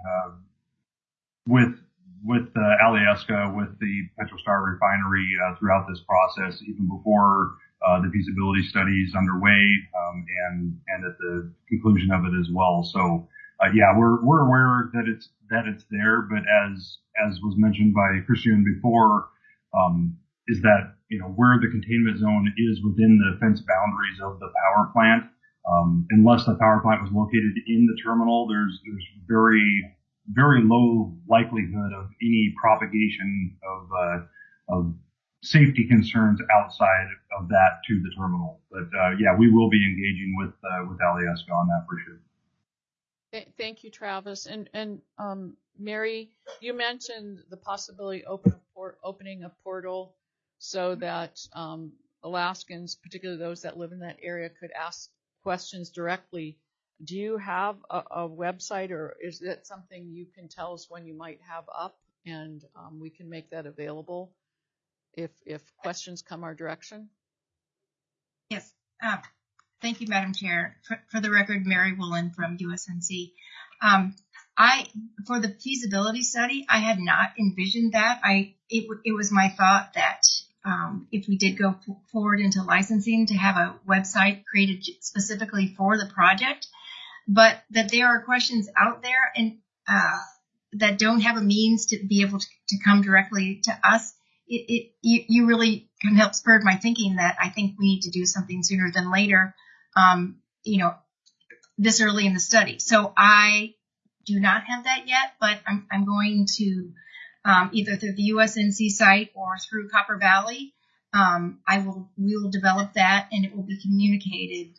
with Alyeska, with the Petrostar refinery throughout this process, even before the feasibility study is underway and at the conclusion of it as well. So we're aware that it's there, but as was mentioned by Christian before, is that where the containment zone is within the fence boundaries of the power plant. Unless the power plant was located in the terminal, there's very, very low likelihood of any propagation of safety concerns outside of that to the terminal. But we will be engaging with Alyeska on that for sure. Thank you, Travis. And Mary, you mentioned the possibility opening a portal so that Alaskans, particularly those that live in that area, could ask questions directly Do you have a website, or is that something you can tell us when you might have up, and we can make that available if questions come our direction? Yes. Thank you, Madam Chair. For the record, Mary Woolen from USNC. For the feasibility study, I had not envisioned that. It was my thought that if we did go forward into licensing, to have a website created specifically for the project, but that there are questions out there and that don't have a means to be able to come directly to us. You really can help spur my thinking that I think we need to do something sooner than later, this early in the study. So I do not have that yet, but I'm going to either through the USNC site or through Copper Valley. We will develop that, and it will be communicated,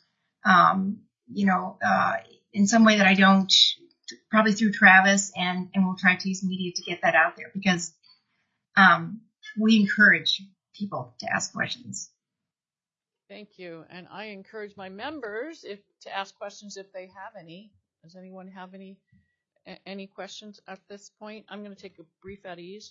in some way that I don't, probably through Travis, and we'll try to use media to get that out there, because we encourage people to ask questions. Thank you. And I encourage my members to ask questions if they have any. Does anyone have any questions at this point? I'm going to take a brief at ease.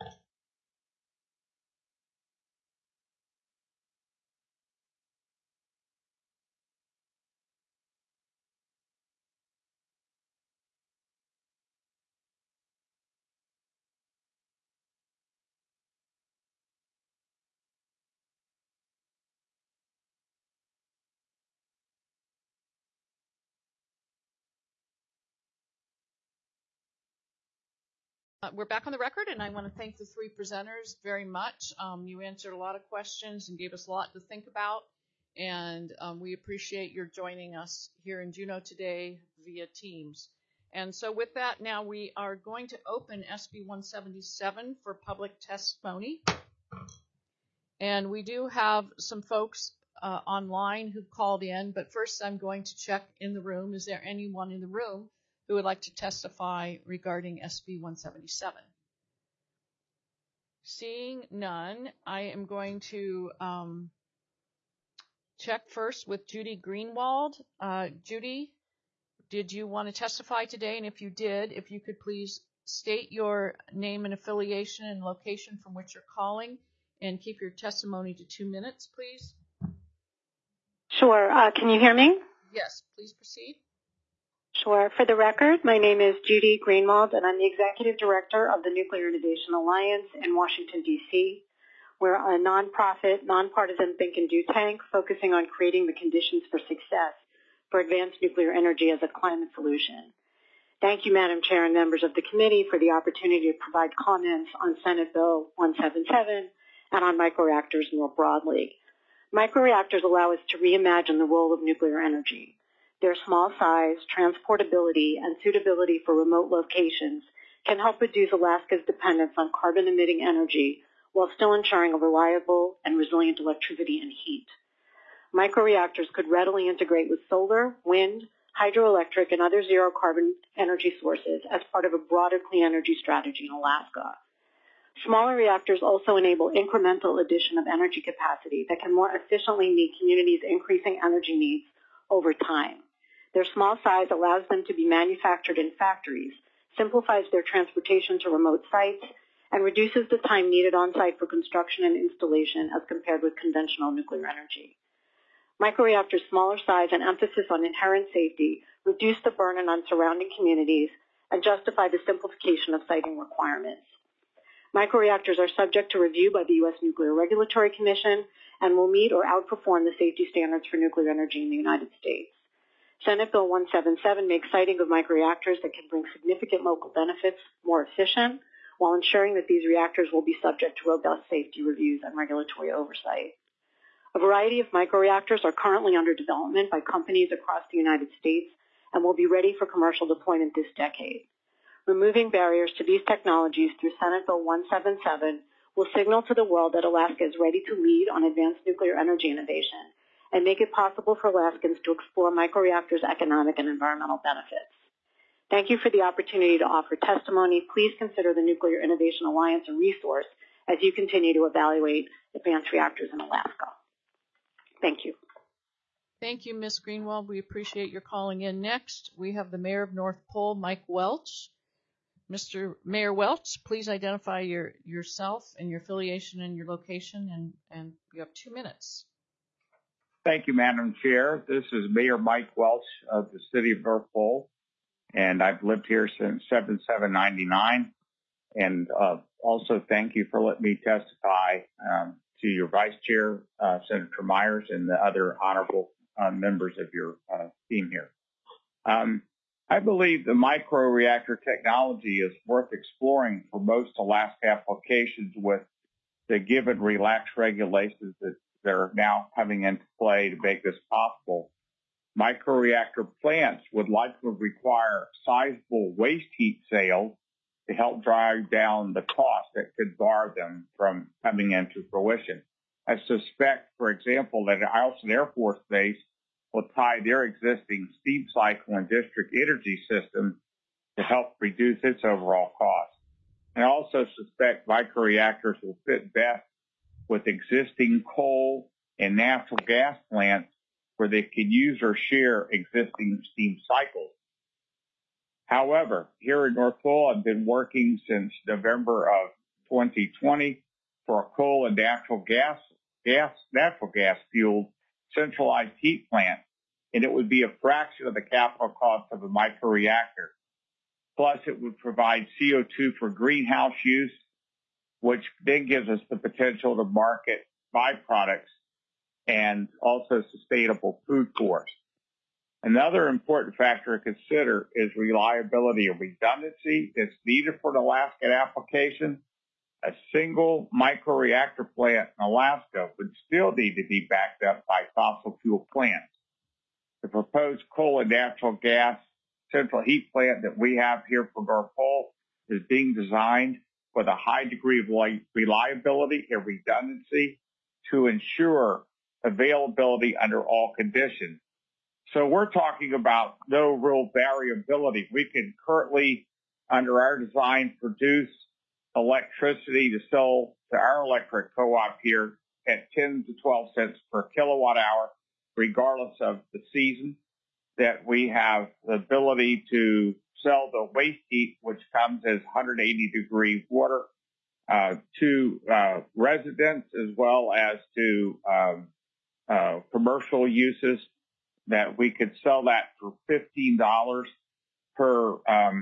We're back on the record, and I want to thank the three presenters very much. You answered a lot of questions and gave us a lot to think about, and we appreciate your joining us here in Juneau today via Teams. And so with that, now we are going to open SB 177 for public testimony. And we do have some folks online who've called in, but first I'm going to check in the room. Is there anyone in the room who would like to testify regarding SB 177? Seeing none, I am going to check first with Judy Greenwald. Judy, did you want to testify today? And if you did, if you could please state your name and affiliation and location from which you're calling, and keep your testimony to 2 minutes, please. Sure. Can you hear me? Yes, please proceed. Sure. For the record, my name is Judy Greenwald, and I'm the Executive Director of the Nuclear Innovation Alliance in Washington, D.C. We're a nonprofit, nonpartisan think and do tank focusing on creating the conditions for success for advanced nuclear energy as a climate solution. Thank you, Madam Chair and members of the committee, for the opportunity to provide comments on Senate Bill 177 and on microreactors more broadly. Microreactors allow us to reimagine the role of nuclear energy. Their small size, transportability, and suitability for remote locations can help reduce Alaska's dependence on carbon-emitting energy while still ensuring a reliable and resilient electricity and heat. Microreactors could readily integrate with solar, wind, hydroelectric, and other zero-carbon energy sources as part of a broader clean energy strategy in Alaska. Smaller reactors also enable incremental addition of energy capacity that can more efficiently meet communities' increasing energy needs over time. Their small size allows them to be manufactured in factories, simplifies their transportation to remote sites, and reduces the time needed on site for construction and installation as compared with conventional nuclear energy. Microreactors' smaller size and emphasis on inherent safety reduce the burden on surrounding communities and justify the simplification of siting requirements. Microreactors are subject to review by the U.S. Nuclear Regulatory Commission and will meet or outperform the safety standards for nuclear energy in the United States. Senate Bill 177 makes siting of microreactors that can bring significant local benefits more efficient, while ensuring that these reactors will be subject to robust safety reviews and regulatory oversight. A variety of microreactors are currently under development by companies across the United States and will be ready for commercial deployment this decade. Removing barriers to these technologies through Senate Bill 177 will signal to the world that Alaska is ready to lead on advanced nuclear energy innovation and make it possible for Alaskans to explore microreactors' economic and environmental benefits. Thank you for the opportunity to offer testimony. Please consider the Nuclear Innovation Alliance a resource as you continue to evaluate advanced reactors in Alaska. Thank you. Thank you, Ms. Greenwald. We appreciate your calling in. Next, we have the Mayor of North Pole, Mike Welch. Mr. Mayor Welch, please identify yourself and your affiliation and your location, and you have 2 minutes. Thank you, Madam Chair. This is Mayor Mike Welch of the City of North Pole, and I've lived here since 7/7/99. And also thank you for letting me testify to your Vice Chair, Senator Myers, and the other honorable members of your team here. I believe the microreactor technology is worth exploring for most Alaska applications with the given relaxed regulations that are now coming into play to make this possible. Microreactor plants would likely require sizable waste heat sales to help drive down the cost that could bar them from coming into fruition. I suspect, for example, that Eielson Air Force Base will tie their existing steam cycle and district energy system to help reduce its overall cost. And I also suspect microreactors will fit best with existing coal and natural gas plants where they can use or share existing steam cycles. However, here in North Pole, I've been working since November of 2020 for a coal and natural gas fueled centralized heat plant, and it would be a fraction of the capital cost of a microreactor. Plus, it would provide CO2 for greenhouse use, which then gives us the potential to market byproducts and also sustainable food source. Another important factor to consider is reliability and redundancy that's needed for an Alaskan application. A single microreactor plant in Alaska would still need to be backed up by fossil fuel plants. The proposed coal and natural gas central heat plant that we have here for North Pole is being designed with a high degree of reliability and redundancy to ensure availability under all conditions. So we're talking about no real variability. We can currently, under our design, produce electricity to sell to our electric co-op here at 10 to 12 cents per kilowatt hour, regardless of the season. That we have the ability to sell the waste heat, which comes as 180 degree water, to residents as well as to commercial uses, that we could sell that for $15 per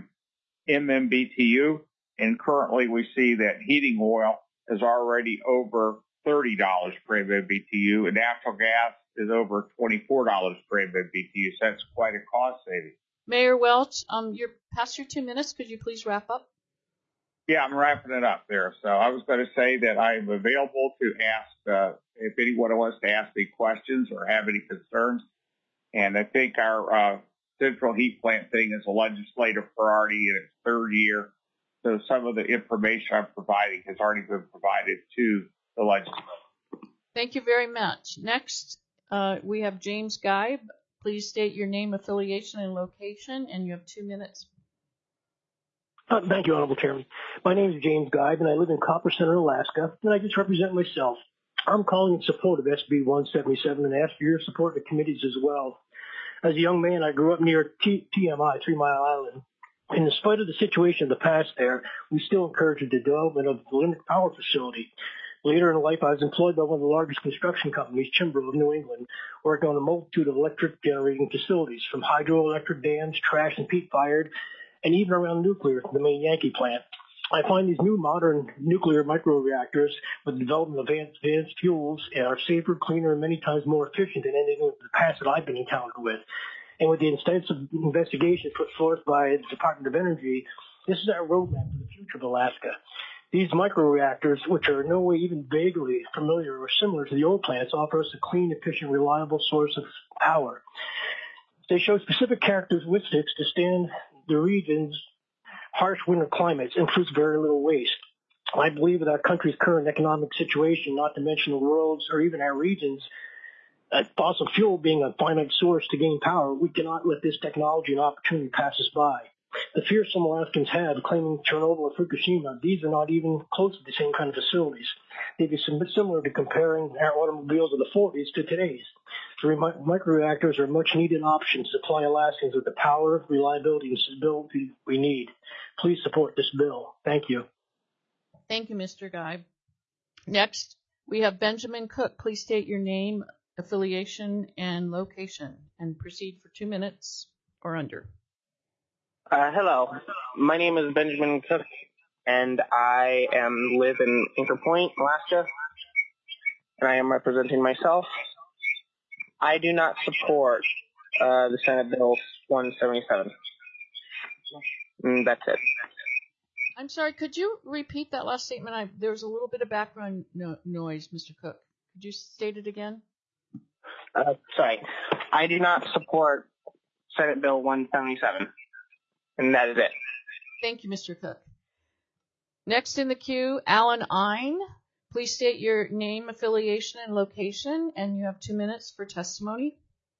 MMBTU. And currently we see that heating oil is already over $30 per MMBTU, and natural gas is over $24 per MMBTU. So that's quite a cost saving. Mayor Welch, you're past your 2 minutes. Could you please wrap up? Yeah, I'm wrapping it up there. So I was going to say that I'm available to ask if anyone wants to ask me questions or have any concerns. And I think our central heat plant thing is a legislative priority in its third year. So some of the information I'm providing has already been provided to the legislature. Thank you very much. Next, we have James Geib. Please state your name, affiliation, and location, and you have 2 minutes. Thank you, Honorable Chairman. My name is James Geib, and I live in Copper Center, Alaska, and I just represent myself. I'm calling in support of SB 177 and ask for your support in the committees as well. As a young man, I grew up near TMI, 3 Mile Island. And in spite of the situation of the past there, we still encourage the development of the Limerick Power Facility. Later in life, I was employed by one of the largest construction companies, Chimbro of New England, working on a multitude of electric generating facilities, from hydroelectric dams, trash and peat-fired, and even around nuclear, the main Yankee plant. I find these new modern nuclear microreactors with the development of advanced fuels are safer, cleaner, and many times more efficient than anything in the past that I've been encountered with. And with the extensive investigation put forth by the Department of Energy, this is our roadmap for the future of Alaska. These microreactors, which are in no way even vaguely familiar or similar to the old plants, offer us a clean, efficient, reliable source of power. They show specific characteristics to stand the region's harsh winter climates and produce very little waste. I believe with our country's current economic situation, not to mention the world's or even our region's fossil fuel being a finite source to gain power, we cannot let this technology and opportunity pass us by. The fear some Alaskans had claiming Chernobyl or Fukushima, these are not even close to the same kind of facilities. They'd be similar to comparing our automobiles of the 40s to today's. Three microreactors are a much-needed option to supply Alaskans with the power, reliability, and stability we need. Please support this bill. Thank you. Thank you, Mr. Guy. Next, we have Benjamin Cook. Please state your name, affiliation, and location, and proceed for 2 minutes or under. Hello, my name is Benjamin Cook, and I live in Anchor Point, Alaska, and I am representing myself. I do not support the Senate Bill 177. That's it. I'm sorry, could you repeat that last statement? There was a little bit of background noise, Mr. Cook. Could you state it again? Sorry. I do not support Senate Bill 177. And that is it. Thank you, Mr. Cook. Next in the queue, Alan Ein. Please state your name, affiliation, and location, and you have 2 minutes for testimony.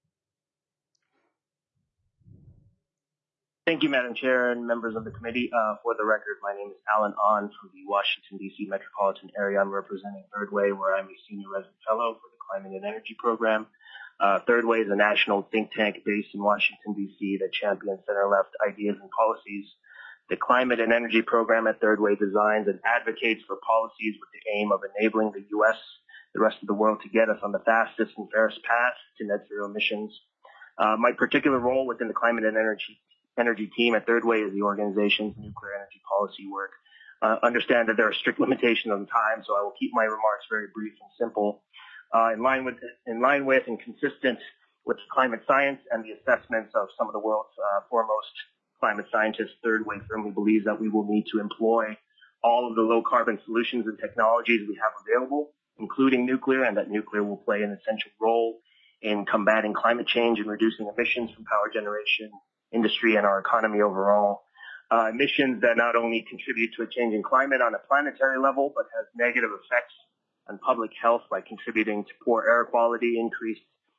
Thank you, Madam Chair and members of the committee. For the record, my name is Alan Ahn from the Washington, D.C. metropolitan area. I'm representing Third Way, where I'm a senior resident fellow for the Climate and Energy Program. Third Way is a national think tank based in Washington, D.C. that champions center-left ideas and policies. The Climate and Energy Program at Third Way designs and advocates for policies with the aim of enabling the U.S., the rest of the world, to get us on the fastest and fairest path to net zero emissions. My particular role within the Climate and Energy team at Third Way is the organization's nuclear energy policy work. Understand that there are strict limitations on time, so I will keep my remarks very brief and simple. In line with and consistent with climate science and the assessments of some of the world's foremost climate scientists, Third Way firmly believes that we will need to employ all of the low carbon solutions and technologies we have available, including nuclear, and that nuclear will play an essential role in combating climate change and reducing emissions from power generation, industry, and our economy overall. Emissions that not only contribute to a changing climate on a planetary level, but has negative effects on public health by contributing to poor air quality, increase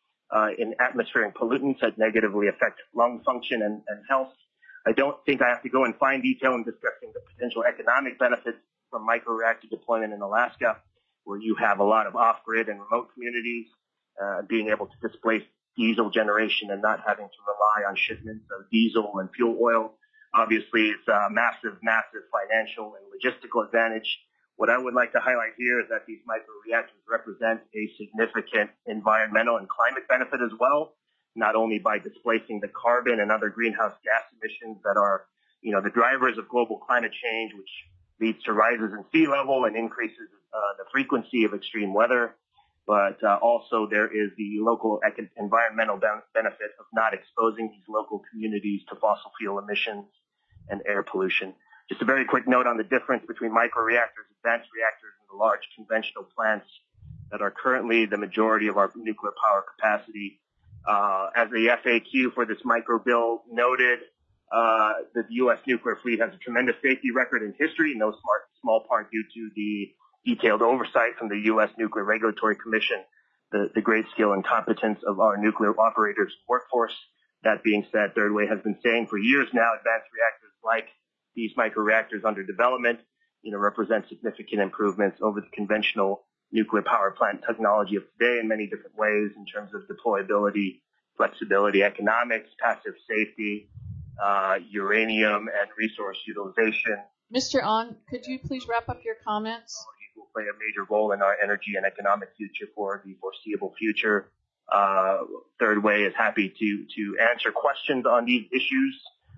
in atmospheric pollutants that negatively affect lung function and health. I don't think I have to go in fine detail in discussing the potential economic benefits from microreactor deployment in Alaska, where you have a lot of off-grid and remote communities, being able to displace diesel generation and not having to rely on shipments of diesel and fuel oil. Obviously, it's a massive financial and logistical advantage. What I would like to highlight here is that these microreactors represent a significant environmental and climate benefit as well, not only by displacing the carbon and other greenhouse gas emissions that are, the drivers of global climate change, which leads to rises in sea level and increases the frequency of extreme weather. But also there is the local environmental benefit of not exposing these local communities to fossil fuel emissions and air pollution. Just a very quick note on the difference between microreactors, advanced reactors, and the large conventional plants that are currently the majority of our nuclear power capacity. As the FAQ for this micro bill noted, the U.S. nuclear fleet has a tremendous safety record in history, no small part due to the detailed oversight from the U.S. Nuclear Regulatory Commission, the great skill and competence of our nuclear operators workforce. That being said, Third Way has been saying for years now, advanced reactors like these microreactors under development, represent significant improvements over the conventional nuclear power plant technology of today in many different ways in terms of deployability, flexibility, economics, passive safety, uranium, and resource utilization. Mr. Ahn, could you please wrap up your comments? Will play a major role in our energy and economic future for the foreseeable future. Third Way is happy to answer questions on these issues.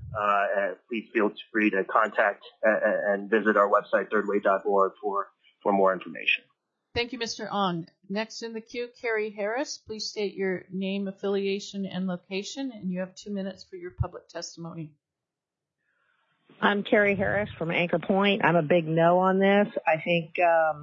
Please feel free to contact and visit our website, thirdway.org, for more information. Thank you, Mr. Ahn. Next in the queue, Carrie Harris. Please state your name, affiliation, and location, and you have 2 minutes for your public testimony. I'm Carrie Harris from Anchor Point. I'm a big no on this. I think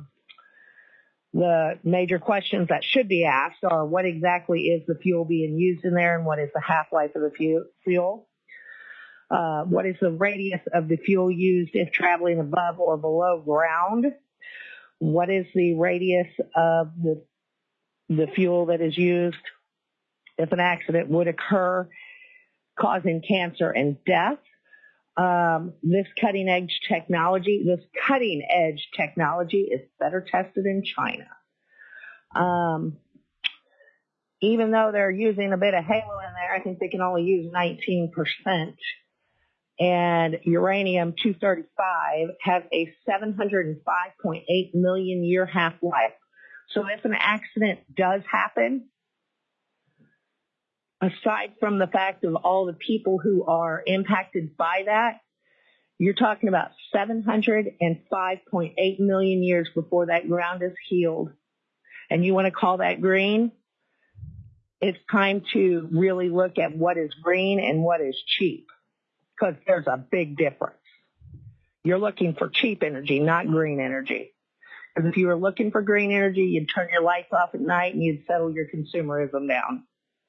the major questions that should be asked are what exactly is the fuel being used in there and what is the half-life of the fuel? What is the radius of the fuel used if traveling above or below ground? What is the radius of the fuel that is used if an accident would occur, causing cancer and death? This cutting edge technology is better tested in China. even though they're using a bit of halo in there, I think they can only use 19%. And uranium-235 has a 705.8 million year half-life. So if an accident does happen, aside from the fact of all the people who are impacted by that, you're talking about 705.8 million years before that ground is healed. And you want to call that green? It's time to really look at what is green and what is cheap, because there's a big difference. You're looking for cheap energy, not green energy. Because if you were looking for green energy, you'd turn your lights off at night and you'd settle your consumerism down.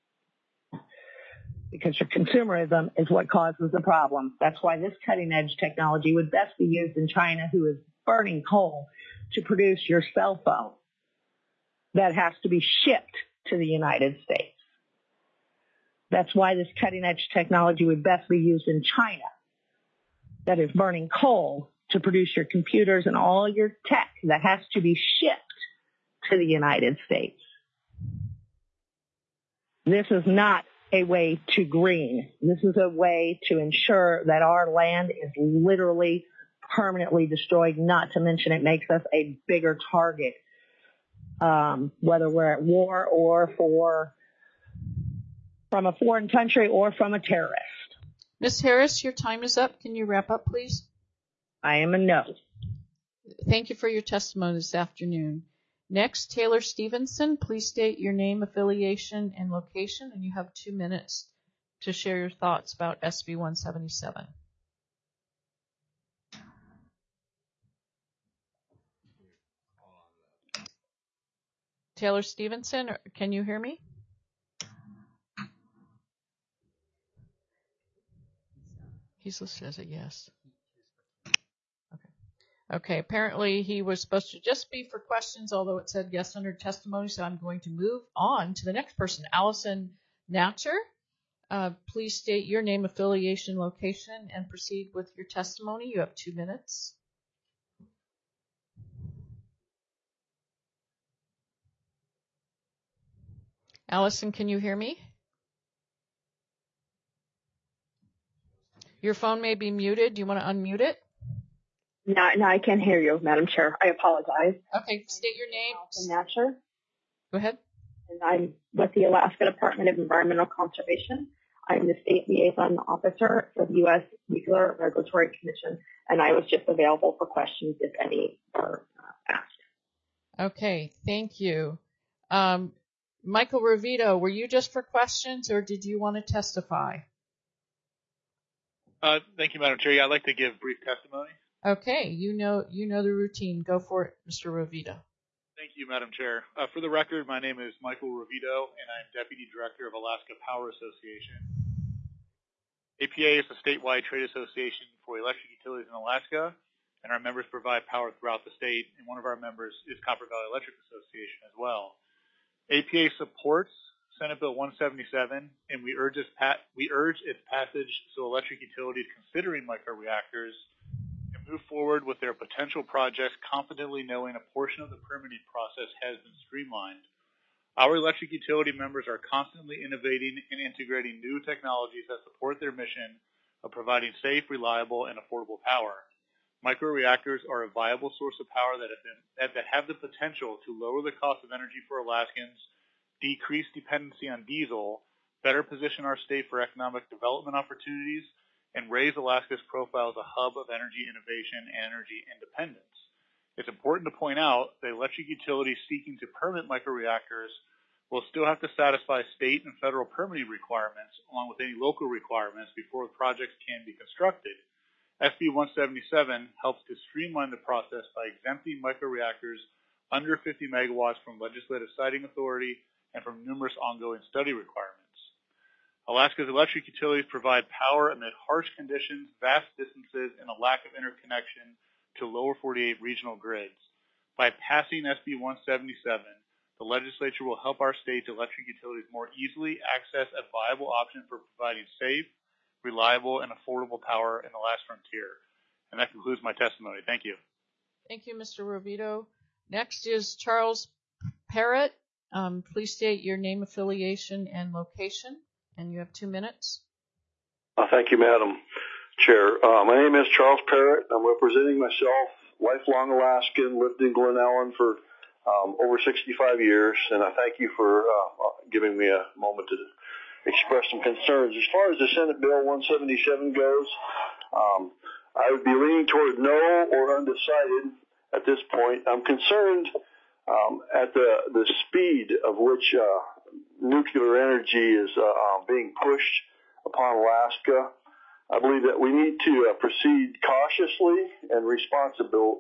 Because your consumerism is what causes the problem. That's why this cutting-edge technology would best be used in China, who is burning coal to produce your cell phone that has to be shipped to the United States. That's why this cutting-edge technology would best be used in China, that is burning coal to produce your computers and all your tech that has to be shipped to the United States. This is not a way to green. This is a way to ensure that our land is literally permanently destroyed, not to mention it makes us a bigger target, whether we're at war or from a foreign country or from a terrorist. Ms. Harris, your time is up. Can you wrap up, please? I am a no. Thank you for your testimony this afternoon. Next, Taylor Stevenson, please state your name, affiliation, and location, and you have 2 minutes to share your thoughts about SB 177. Taylor Stevenson, can you hear me? He's listed as a yes. Okay, apparently he was supposed to just be for questions, although it said yes under testimony, so I'm going to move on to the next person, Allison Natcher. Please state your name, affiliation, location, and proceed with your testimony. You have 2 minutes. Allison, can you hear me? Your phone may be muted. Do you want to unmute it? No, I can't hear you, Madam Chair. I apologize. Okay, state your name. Natcher. Go ahead. And I'm with the Alaska Department of Environmental Conservation. I'm the state liaison officer for the U.S. Nuclear Regulatory Commission, and I was just available for questions if any are asked. Okay, thank you. Michael Rovito, were you just for questions, or did you want to testify? Thank you, Madam Chair. Yeah, I'd like to give brief testimony. Okay, you know the routine. Go for it, Mr. Rovito. Thank you, Madam Chair. For the record, my name is Michael Rovito, and I'm Deputy Director of Alaska Power Association. APA is a statewide trade association for electric utilities in Alaska, and our members provide power throughout the state, and one of our members is Copper Valley Electric Association as well. APA supports Senate Bill 177, and we urge its passage so electric utilities considering microreactors can move forward with their potential projects confidently knowing a portion of the permitting process has been streamlined. Our electric utility members are constantly innovating and integrating new technologies that support their mission of providing safe, reliable, and affordable power. Microreactors are a viable source of power that have the potential to lower the cost of energy for Alaskans, decrease dependency on diesel, better position our state for economic development opportunities, and raise Alaska's profile as a hub of energy innovation and energy independence. It's important to point out that electric utilities seeking to permit microreactors will still have to satisfy state and federal permitting requirements along with any local requirements before projects can be constructed. SB 177 helps to streamline the process by exempting microreactors under 50 megawatts from legislative siting authority and from numerous ongoing study requirements. Alaska's electric utilities provide power amid harsh conditions, vast distances, and a lack of interconnection to lower 48 regional grids. By passing SB 177, the legislature will help our state's electric utilities more easily access a viable option for providing safe, reliable, and affordable power in the last frontier. And that concludes my testimony. Thank you. Thank you, Mr. Rovito. Next is Charles Parrott. Please state your name, affiliation, and location, and you have 2 minutes. Thank you, Madam Chair. My name is Charles Parrott. I'm representing myself, lifelong Alaskan, lived in Glen Ellen for over 65 years, and I thank you for giving me a moment to express some concerns. As far as the Senate Bill 177 goes, I would be leaning toward no or undecided at this point. I'm concerned at the speed of which nuclear energy is being pushed upon Alaska. I believe that we need to proceed cautiously and responsibly.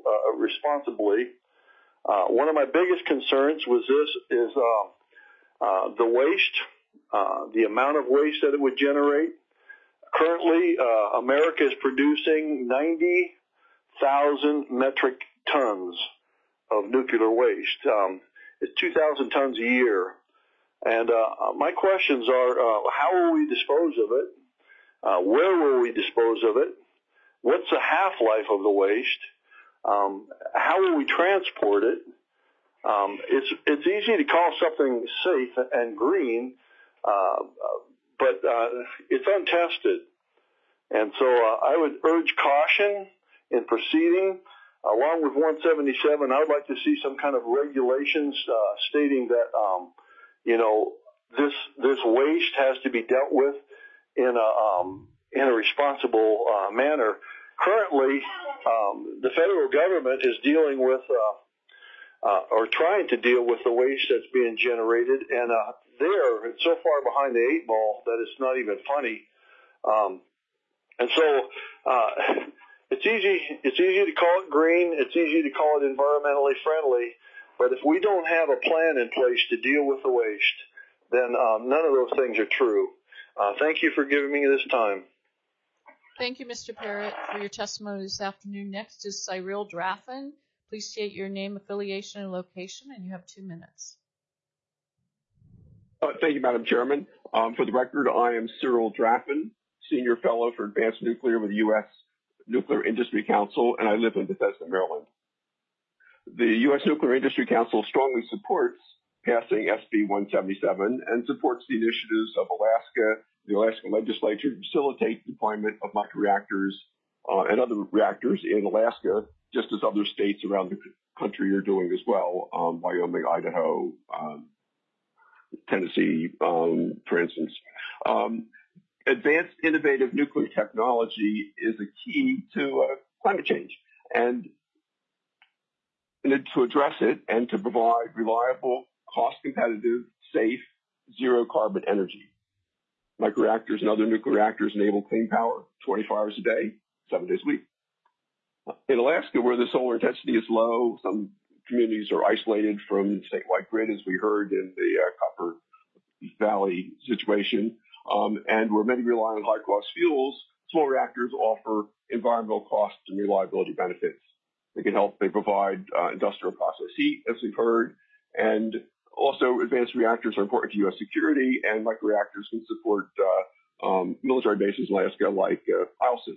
One of my biggest concerns was this is the waste, the amount of waste that it would generate. Currently, America is producing 90,000 metric tons of nuclear waste. It's 2,000 tons a year. And my questions are, how will we dispose of it? Where will we dispose of it? What's the half-life of the waste? How will we transport it? It's easy to call something safe and green, but it's untested. And so I would urge caution in proceeding. Along with 177, I would like to see some kind of regulations stating that, this waste has to be dealt with in a responsible manner. Currently, the federal government is dealing with or trying to deal with the waste that's being generated, and it's so far behind the 8 ball that it's not even funny. And so it's easy to call it green. It's easy to call it environmentally friendly. But if we don't have a plan in place to deal with the waste, then none of those things are true. Thank you for giving me this time. Thank you, Mr. Parrott, for your testimony this afternoon. Next is Cyril Draffin. Please state your name, affiliation, and location, and you have 2 minutes. Thank you, Madam Chairman. For the record, I am Cyril Draffin, Senior Fellow for Advanced Nuclear with the U.S. Nuclear Industry Council, and I live in Bethesda, Maryland. The U.S. Nuclear Industry Council strongly supports passing SB 177 and supports the initiatives of the Alaska legislature to facilitate deployment of microreactors and other reactors in Alaska, just as other states around the country are doing as well, Wyoming, Idaho, Tennessee, for instance. Advanced innovative nuclear technology is a key to climate change, and to address it and to provide reliable, cost-competitive, safe, zero-carbon energy. Microreactors and other nuclear reactors enable clean power 24 hours a day, 7 days a week. In Alaska, where the solar intensity is low, some communities are isolated from the statewide grid, as we heard in the Copper Valley situation, and where many rely on high-cost fuels, small reactors offer environmental cost and reliability benefits. They provide industrial process heat, as we've heard, and also advanced reactors are important to U.S. security, and microreactors can support military bases in Alaska like Eielson.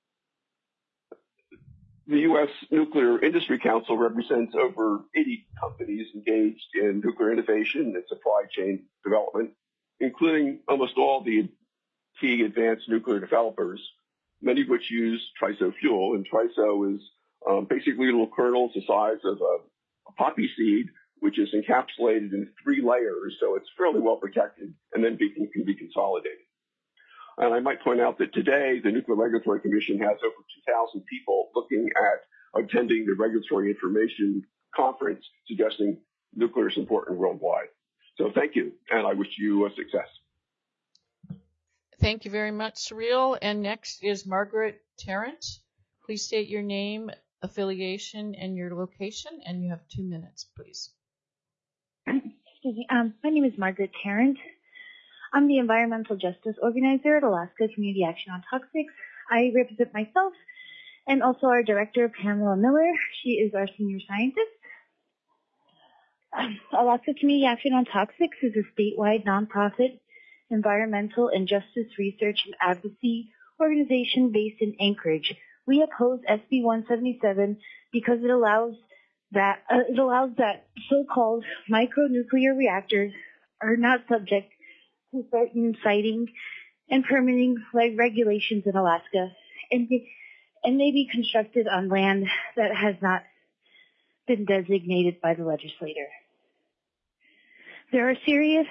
The U.S. Nuclear Industry Council represents over 80 companies engaged in nuclear innovation and supply chain development, including almost all the key advanced nuclear developers, many of which use TRISO fuel. And TRISO is basically little kernels the size of a poppy seed, which is encapsulated in 3 layers, so it's fairly well protected, and then can be consolidated. And I might point out that today the Nuclear Regulatory Commission has over 2,000 people looking at attending the Regulatory Information Conference, suggesting nuclear is important worldwide. So thank you, and I wish you success. Thank you very much, Cyril. And next is Margaret Tarrant. Please state your name, affiliation, and your location, and you have 2 minutes, please. Excuse me. My name is Margaret Tarrant. I'm the environmental justice organizer at Alaska Community Action on Toxics. I represent myself and also our director, Pamela Miller. She is our senior scientist. Alaska Community Action on Toxics is a statewide nonprofit environmental and justice research and advocacy organization based in Anchorage. We oppose SB 177 because it allows that it allows that so-called micronuclear reactors are not subject to certain siting and permitting regulations in Alaska, and may be constructed on land that has not been designated by the legislator. There are serious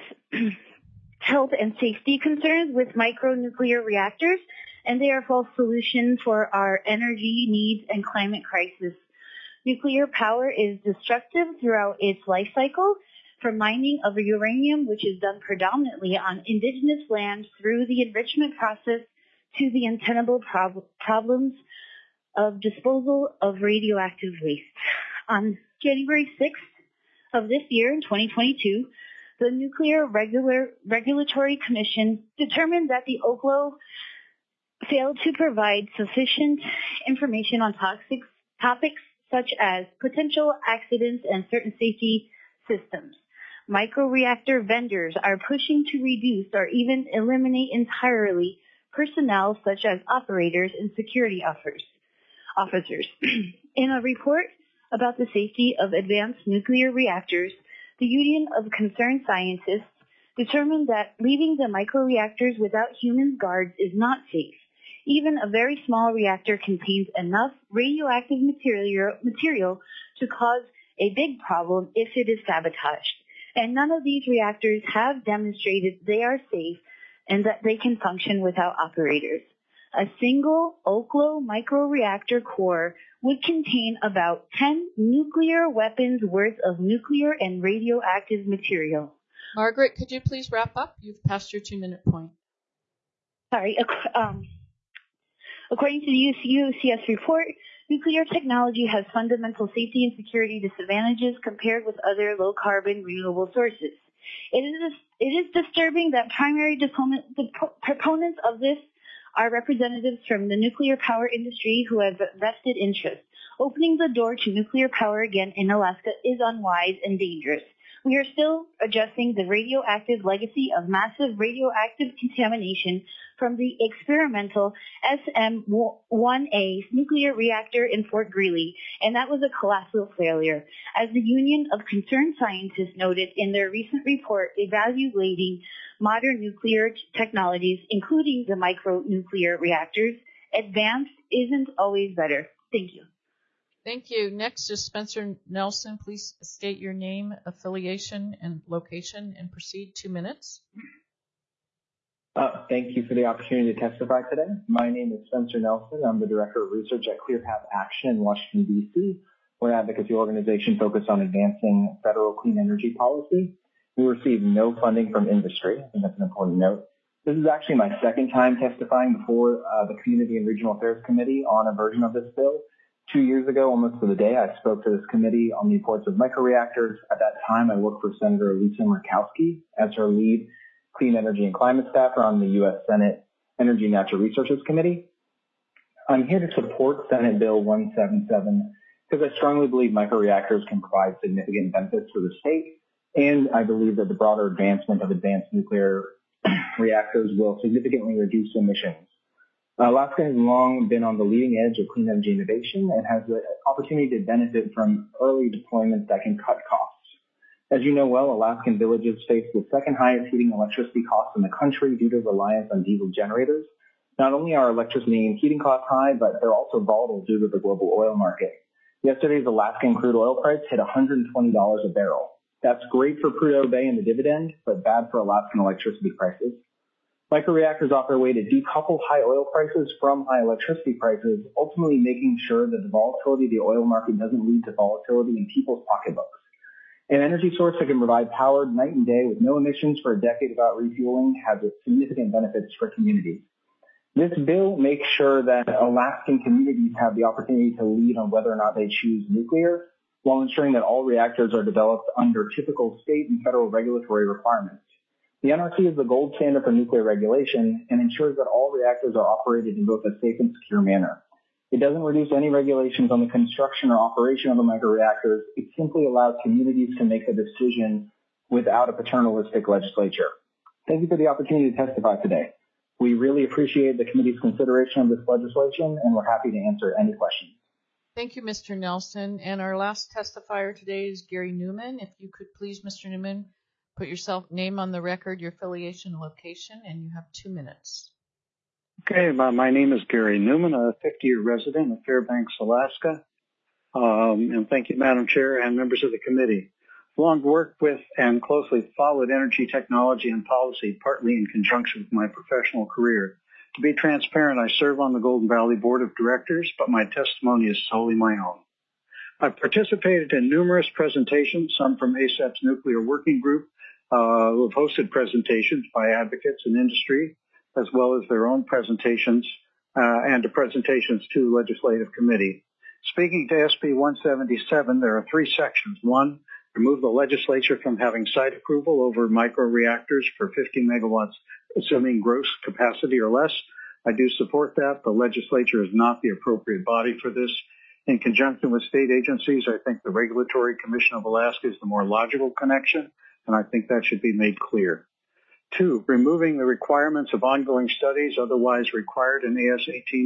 health and safety concerns with micronuclear reactors, and they are a false solution for our energy needs and climate crisis. Nuclear power is destructive throughout its life cycle, from mining of uranium, which is done predominantly on indigenous lands, through the enrichment process to the untenable problems of disposal of radioactive waste. On January 6th of this year, in 2022, the Nuclear Regulatory Commission determined that the Oklo failed to provide sufficient information on topics such as potential accidents and certain safety systems. Microreactor vendors are pushing to reduce or even eliminate entirely personnel such as operators and security officers. In a report about the safety of advanced nuclear reactors, the Union of Concerned Scientists determined that leaving the microreactors without human guards is not safe. Even a very small reactor contains enough radioactive material to cause a big problem if it is sabotaged. And none of these reactors have demonstrated they are safe and that they can function without operators. A single Oklo microreactor core would contain about 10 nuclear weapons worth of nuclear and radioactive material. Margaret, could you please wrap up? You've passed your 2-minute point. Sorry. According to the UCS report, nuclear technology has fundamental safety and security disadvantages compared with other low-carbon renewable sources. It is disturbing that primary proponents of this are representatives from the nuclear power industry who have vested interest. Opening the door to nuclear power again in Alaska is unwise and dangerous. We are still addressing the radioactive legacy of massive radioactive contamination from the experimental SM-1A nuclear reactor in Fort Greely, and that was a colossal failure. As the Union of Concerned Scientists noted in their recent report evaluating modern nuclear technologies, including the micronuclear reactors, advanced isn't always better. Thank you. Thank you. Next is Spencer Nelson. Please state your name, affiliation, and location, and proceed. 2 minutes. Thank you for the opportunity to testify today. My name is Spencer Nelson. I'm the Director of Research at ClearPath Action in Washington, D.C. We're an advocacy organization focused on advancing federal clean energy policy. We receive no funding from industry, and that's an important note. This is actually my second time testifying before the Community and Regional Affairs Committee on a version of this bill. 2 years ago, almost to the day, I spoke to this committee on the importance of microreactors. At that time, I worked for Senator Lisa Murkowski as her lead clean energy and climate staffer on the U.S. Senate Energy and Natural Resources Committee. I'm here to support Senate Bill 177 because I strongly believe microreactors can provide significant benefits for the state, and I believe that the broader advancement of advanced nuclear reactors will significantly reduce emissions. Alaska has long been on the leading edge of clean energy innovation and has the opportunity to benefit from early deployments that can cut costs. As you know well, Alaskan villages face the second highest heating and electricity costs in the country due to reliance on diesel generators. Not only are electricity and heating costs high, but they're also volatile due to the global oil market. Yesterday's Alaskan crude oil price hit $120 a barrel. That's great for Prudhoe Bay and the dividend, but bad for Alaskan electricity prices. Microreactors offer a way to decouple high oil prices from high electricity prices, ultimately making sure that the volatility of the oil market doesn't lead to volatility in people's pocketbooks. An energy source that can provide power night and day with no emissions for a decade without refueling has significant benefits for communities. This bill makes sure that Alaskan communities have the opportunity to lead on whether or not they choose nuclear, while ensuring that all reactors are developed under typical state and federal regulatory requirements. The NRC is the gold standard for nuclear regulation and ensures that all reactors are operated in both a safe and secure manner. It doesn't reduce any regulations on the construction or operation of the microreactors. It simply allows communities to make a decision without a paternalistic legislature. Thank you for the opportunity to testify today. We really appreciate the committee's consideration of this legislation, and we're happy to answer any questions. Thank you, Mr. Nelson. And our last testifier today is Gary Newman. If you could please, Mr. Newman, put yourself name on the record, your affiliation, location, and you have 2 minutes. Okay, my name is Gary Newman, a 50-year resident of Fairbanks, Alaska. And thank you, Madam Chair and members of the committee. I've long worked with and closely followed energy technology and policy, partly in conjunction with my professional career. To be transparent, I serve on the Golden Valley Board of Directors, but my testimony is solely my own. I've participated in numerous presentations, some from ASAP's Nuclear Working Group, who have hosted presentations by advocates in industry, as well as their own presentations and the presentations to Legislative Committee. Speaking to SB 177, there are 3 sections. 1, remove the legislature from having site approval over microreactors for 50 megawatts, assuming gross capacity or less. I do support that. The legislature is not the appropriate body for this. In conjunction with state agencies, I think the Regulatory Commission of Alaska is the more logical connection, and I think that should be made clear. 2, removing the requirements of ongoing studies otherwise required in AS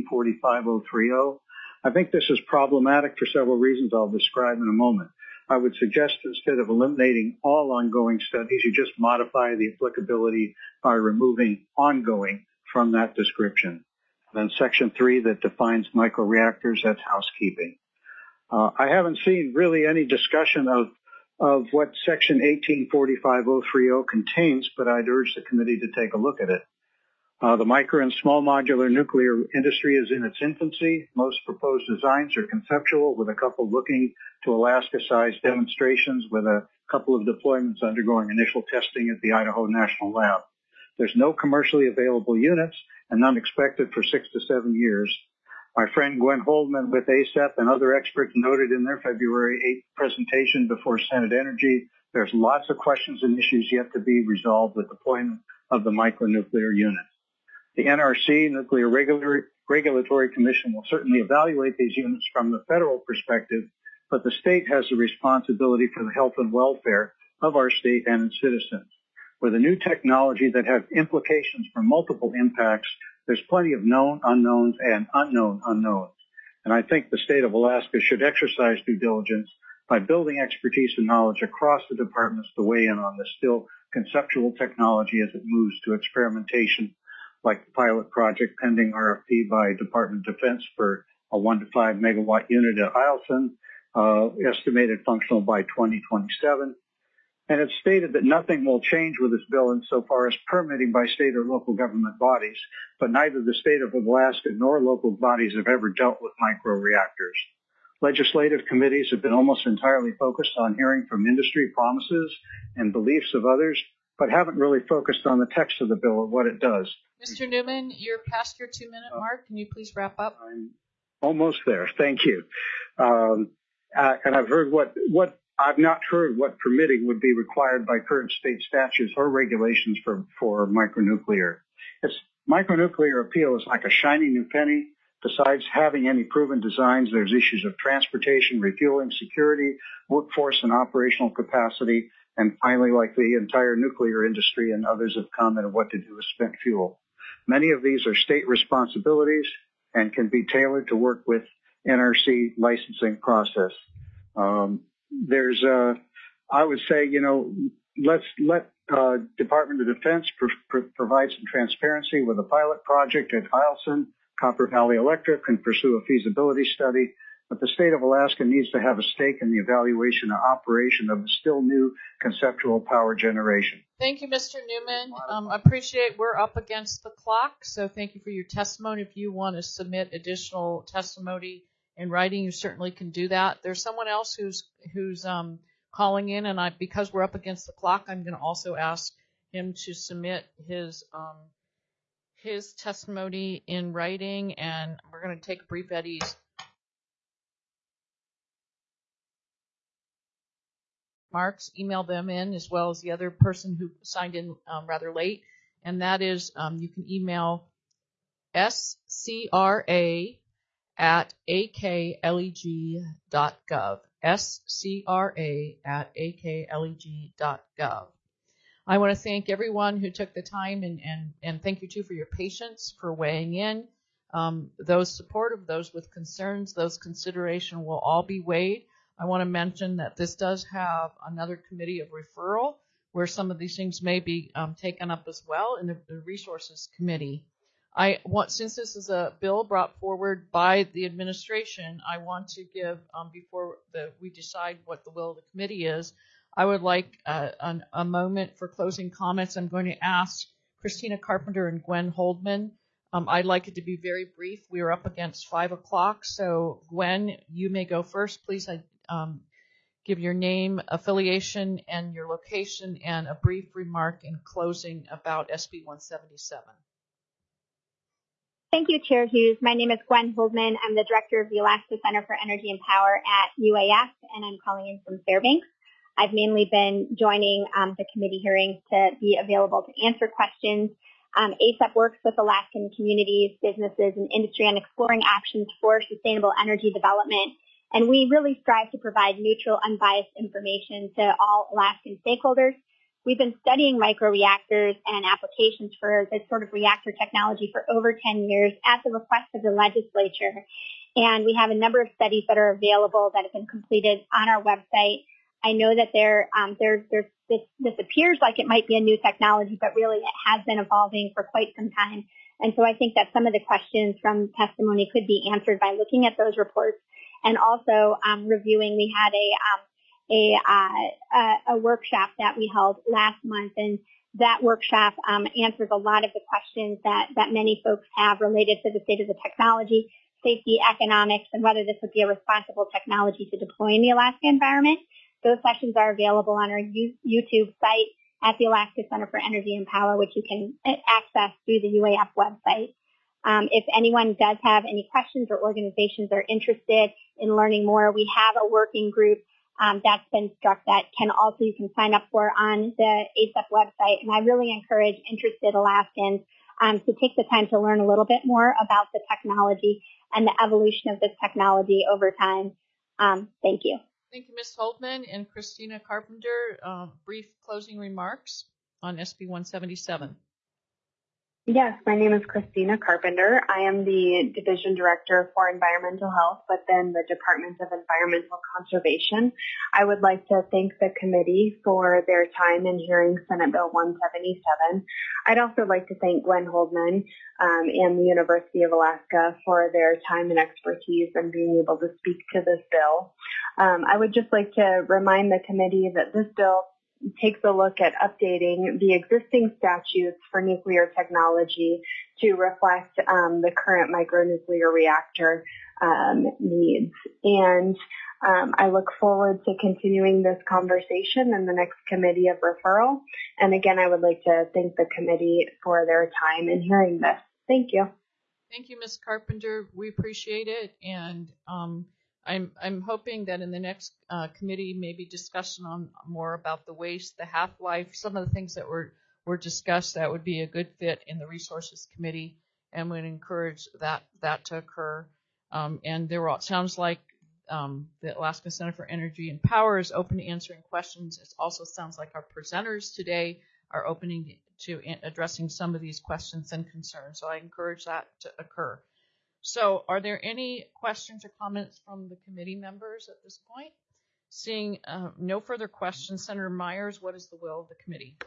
1845-030. I think this is problematic for several reasons I'll describe in a moment. I would suggest instead of eliminating all ongoing studies, you just modify the applicability by removing ongoing from that description. Then section 3 that defines microreactors, that's housekeeping. I haven't seen really any discussion of what section 1845-030 contains, but I'd urge the committee to take a look at it. The micro and small modular nuclear industry is in its infancy. Most proposed designs are conceptual, with a couple looking to Alaska-sized demonstrations with a couple of deployments undergoing initial testing at the Idaho National Lab. There's no commercially available units and none expected for 6 to 7 years. My friend Gwen Holdman with ASAP and other experts noted in their February 8th presentation before Senate Energy, there's lots of questions and issues yet to be resolved with deployment of the micronuclear units. The NRC, Nuclear Regulatory Commission, will certainly evaluate these units from the federal perspective, but the state has the responsibility for the health and welfare of our state and its citizens. With a new technology that has implications for multiple impacts, there's plenty of known unknowns and unknown unknowns. And I think the state of Alaska should exercise due diligence by building expertise and knowledge across the departments to weigh in on this still conceptual technology as it moves to experimentation, like the pilot project pending RFP by Department of Defense for a 1 to 5 megawatt unit at Eielson, estimated functional by 2027. And it's stated that nothing will change with this bill insofar as permitting by state or local government bodies, but neither the state of Alaska nor local bodies have ever dealt with microreactors. Legislative committees have been almost entirely focused on hearing from industry promises and beliefs of others, but haven't really focused on the text of the bill or what it does. Mr. Newman, you're past your 2-minute mark. Can you please wrap up? I'm almost there. Thank you. And I've heard I've not heard what permitting would be required by current state statutes or regulations for micronuclear. Micronuclear appeal is like a shiny new penny. Besides having any proven designs, there's issues of transportation, refueling, security, workforce, and operational capacity. And finally, like the entire nuclear industry and others have commented, what to do with spent fuel. Many of these are state responsibilities and can be tailored to work with NRC licensing process. I would say, let's let Department of Defense provide some transparency with a pilot project at Eielson. Copper Valley Electric can pursue a feasibility study, but the state of Alaska needs to have a stake in the evaluation and operation of the still new conceptual power generation. Thank you, Mr. Newman. Appreciate we're up against the clock, so thank you for your testimony. If you want to submit additional testimony in writing, you certainly can do that. There's someone else who's calling in, and because we're up against the clock, I'm going to also ask him to submit his testimony in writing, and we're going to take a brief at ease. Marks, email them in, as well as the other person who signed in rather late, and that is you can email scra@akleg.gov, scra@akleg.gov. I want to thank everyone who took the time, and thank you too for your patience, for weighing in. Those supportive, those with concerns, those consideration will all be weighed. I want to mention that this does have another committee of referral where some of these things may be taken up as well in the Resources Committee. Since this is a bill brought forward by the administration, I want to give, before we decide what the will of the committee is, I would like a moment for closing comments. I'm going to ask Christina Carpenter and Gwen Holdman. I'd like it to be very brief. We are up against 5 o'clock, so Gwen, you may go first. Please give your name, affiliation, and your location, and a brief remark in closing about SB 177. Thank you, Chair Hughes. My name is Gwen Holdman. I'm the director of the Alaska Center for Energy and Power at UAF, and I'm calling in from Fairbanks. I've mainly been joining the committee hearings to be available to answer questions. ACEP works with Alaskan communities, businesses, and industry on exploring options for sustainable energy development. And we really strive to provide neutral, unbiased information to all Alaskan stakeholders. We've been studying microreactors and applications for this sort of reactor technology for over 10 years at the request of the legislature. And we have a number of studies that are available that have been completed on our website. I know that this appears like it might be a new technology, but really it has been evolving for quite some time. And so I think that some of the questions from testimony could be answered by looking at those reports and also reviewing. We had a workshop that we held last month, and that workshop answers a lot of the questions that many folks have related to the state of the technology, safety, economics, and whether this would be a responsible technology to deploy in the Alaska environment. Those sessions are available on our YouTube site at the Alaska Center for Energy and Power, which you can access through the UAF website. If anyone does have any questions or organizations are interested in learning more, we have a working group that's been struck that you can sign up for on the ACEP website. And I really encourage interested Alaskans to take the time to learn a little bit more about the technology and the evolution of this technology over time. Thank you. Thank you, Ms. Holdman. And Christina Carpenter, brief closing remarks on SB 177. Yes, my name is Christina Carpenter. I am the Division Director for Environmental Health within the Department of Environmental Conservation. I would like to thank the committee for their time in hearing Senate Bill 177. I'd also like to thank Gwen Holdman and the University of Alaska for their time and expertise in being able to speak to this bill. I would just like to remind the committee that this bill takes a look at updating the existing statutes for nuclear technology to reflect the current micronuclear reactor needs. And I look forward to continuing this conversation in the next committee of referral. And again, I would like to thank the committee for their time in hearing this. Thank you. Thank you, Ms. Carpenter. We appreciate it. And I'm hoping that in the next committee, maybe discussion on more about the waste, the half-life, some of the things that were discussed, that would be a good fit in the Resources Committee, and would encourage that to occur. And sounds like the Alaska Center for Energy and Power is open to answering questions. It also sounds like our presenters today are opening to addressing some of these questions and concerns. So I encourage that to occur. So are there any questions or comments from the committee members at this point? Seeing no further questions, Senator Myers, what is the will of the committee?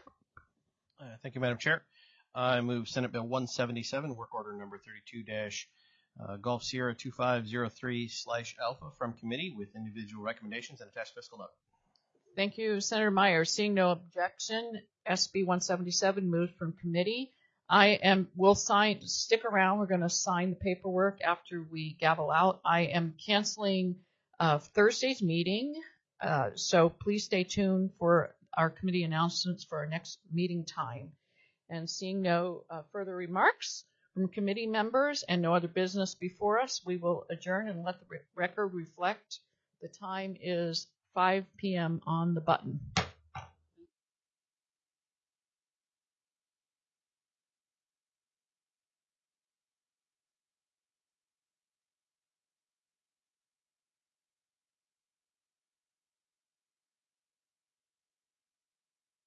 Thank you, Madam Chair. I move Senate Bill 177, Work Order Number 32- Gulf Sierra 2503/Alpha from committee with individual recommendations and attached fiscal note. Thank you, Senator Myers. Seeing no objection, SB 177 moved from committee. We'll stick around. We're going to sign the paperwork after we gavel out. I am canceling Thursday's meeting, so please stay tuned for our committee announcements for our next meeting time. And seeing no further remarks from committee members and no other business before us, we will adjourn and let the record reflect the time is 5 p.m. on the button.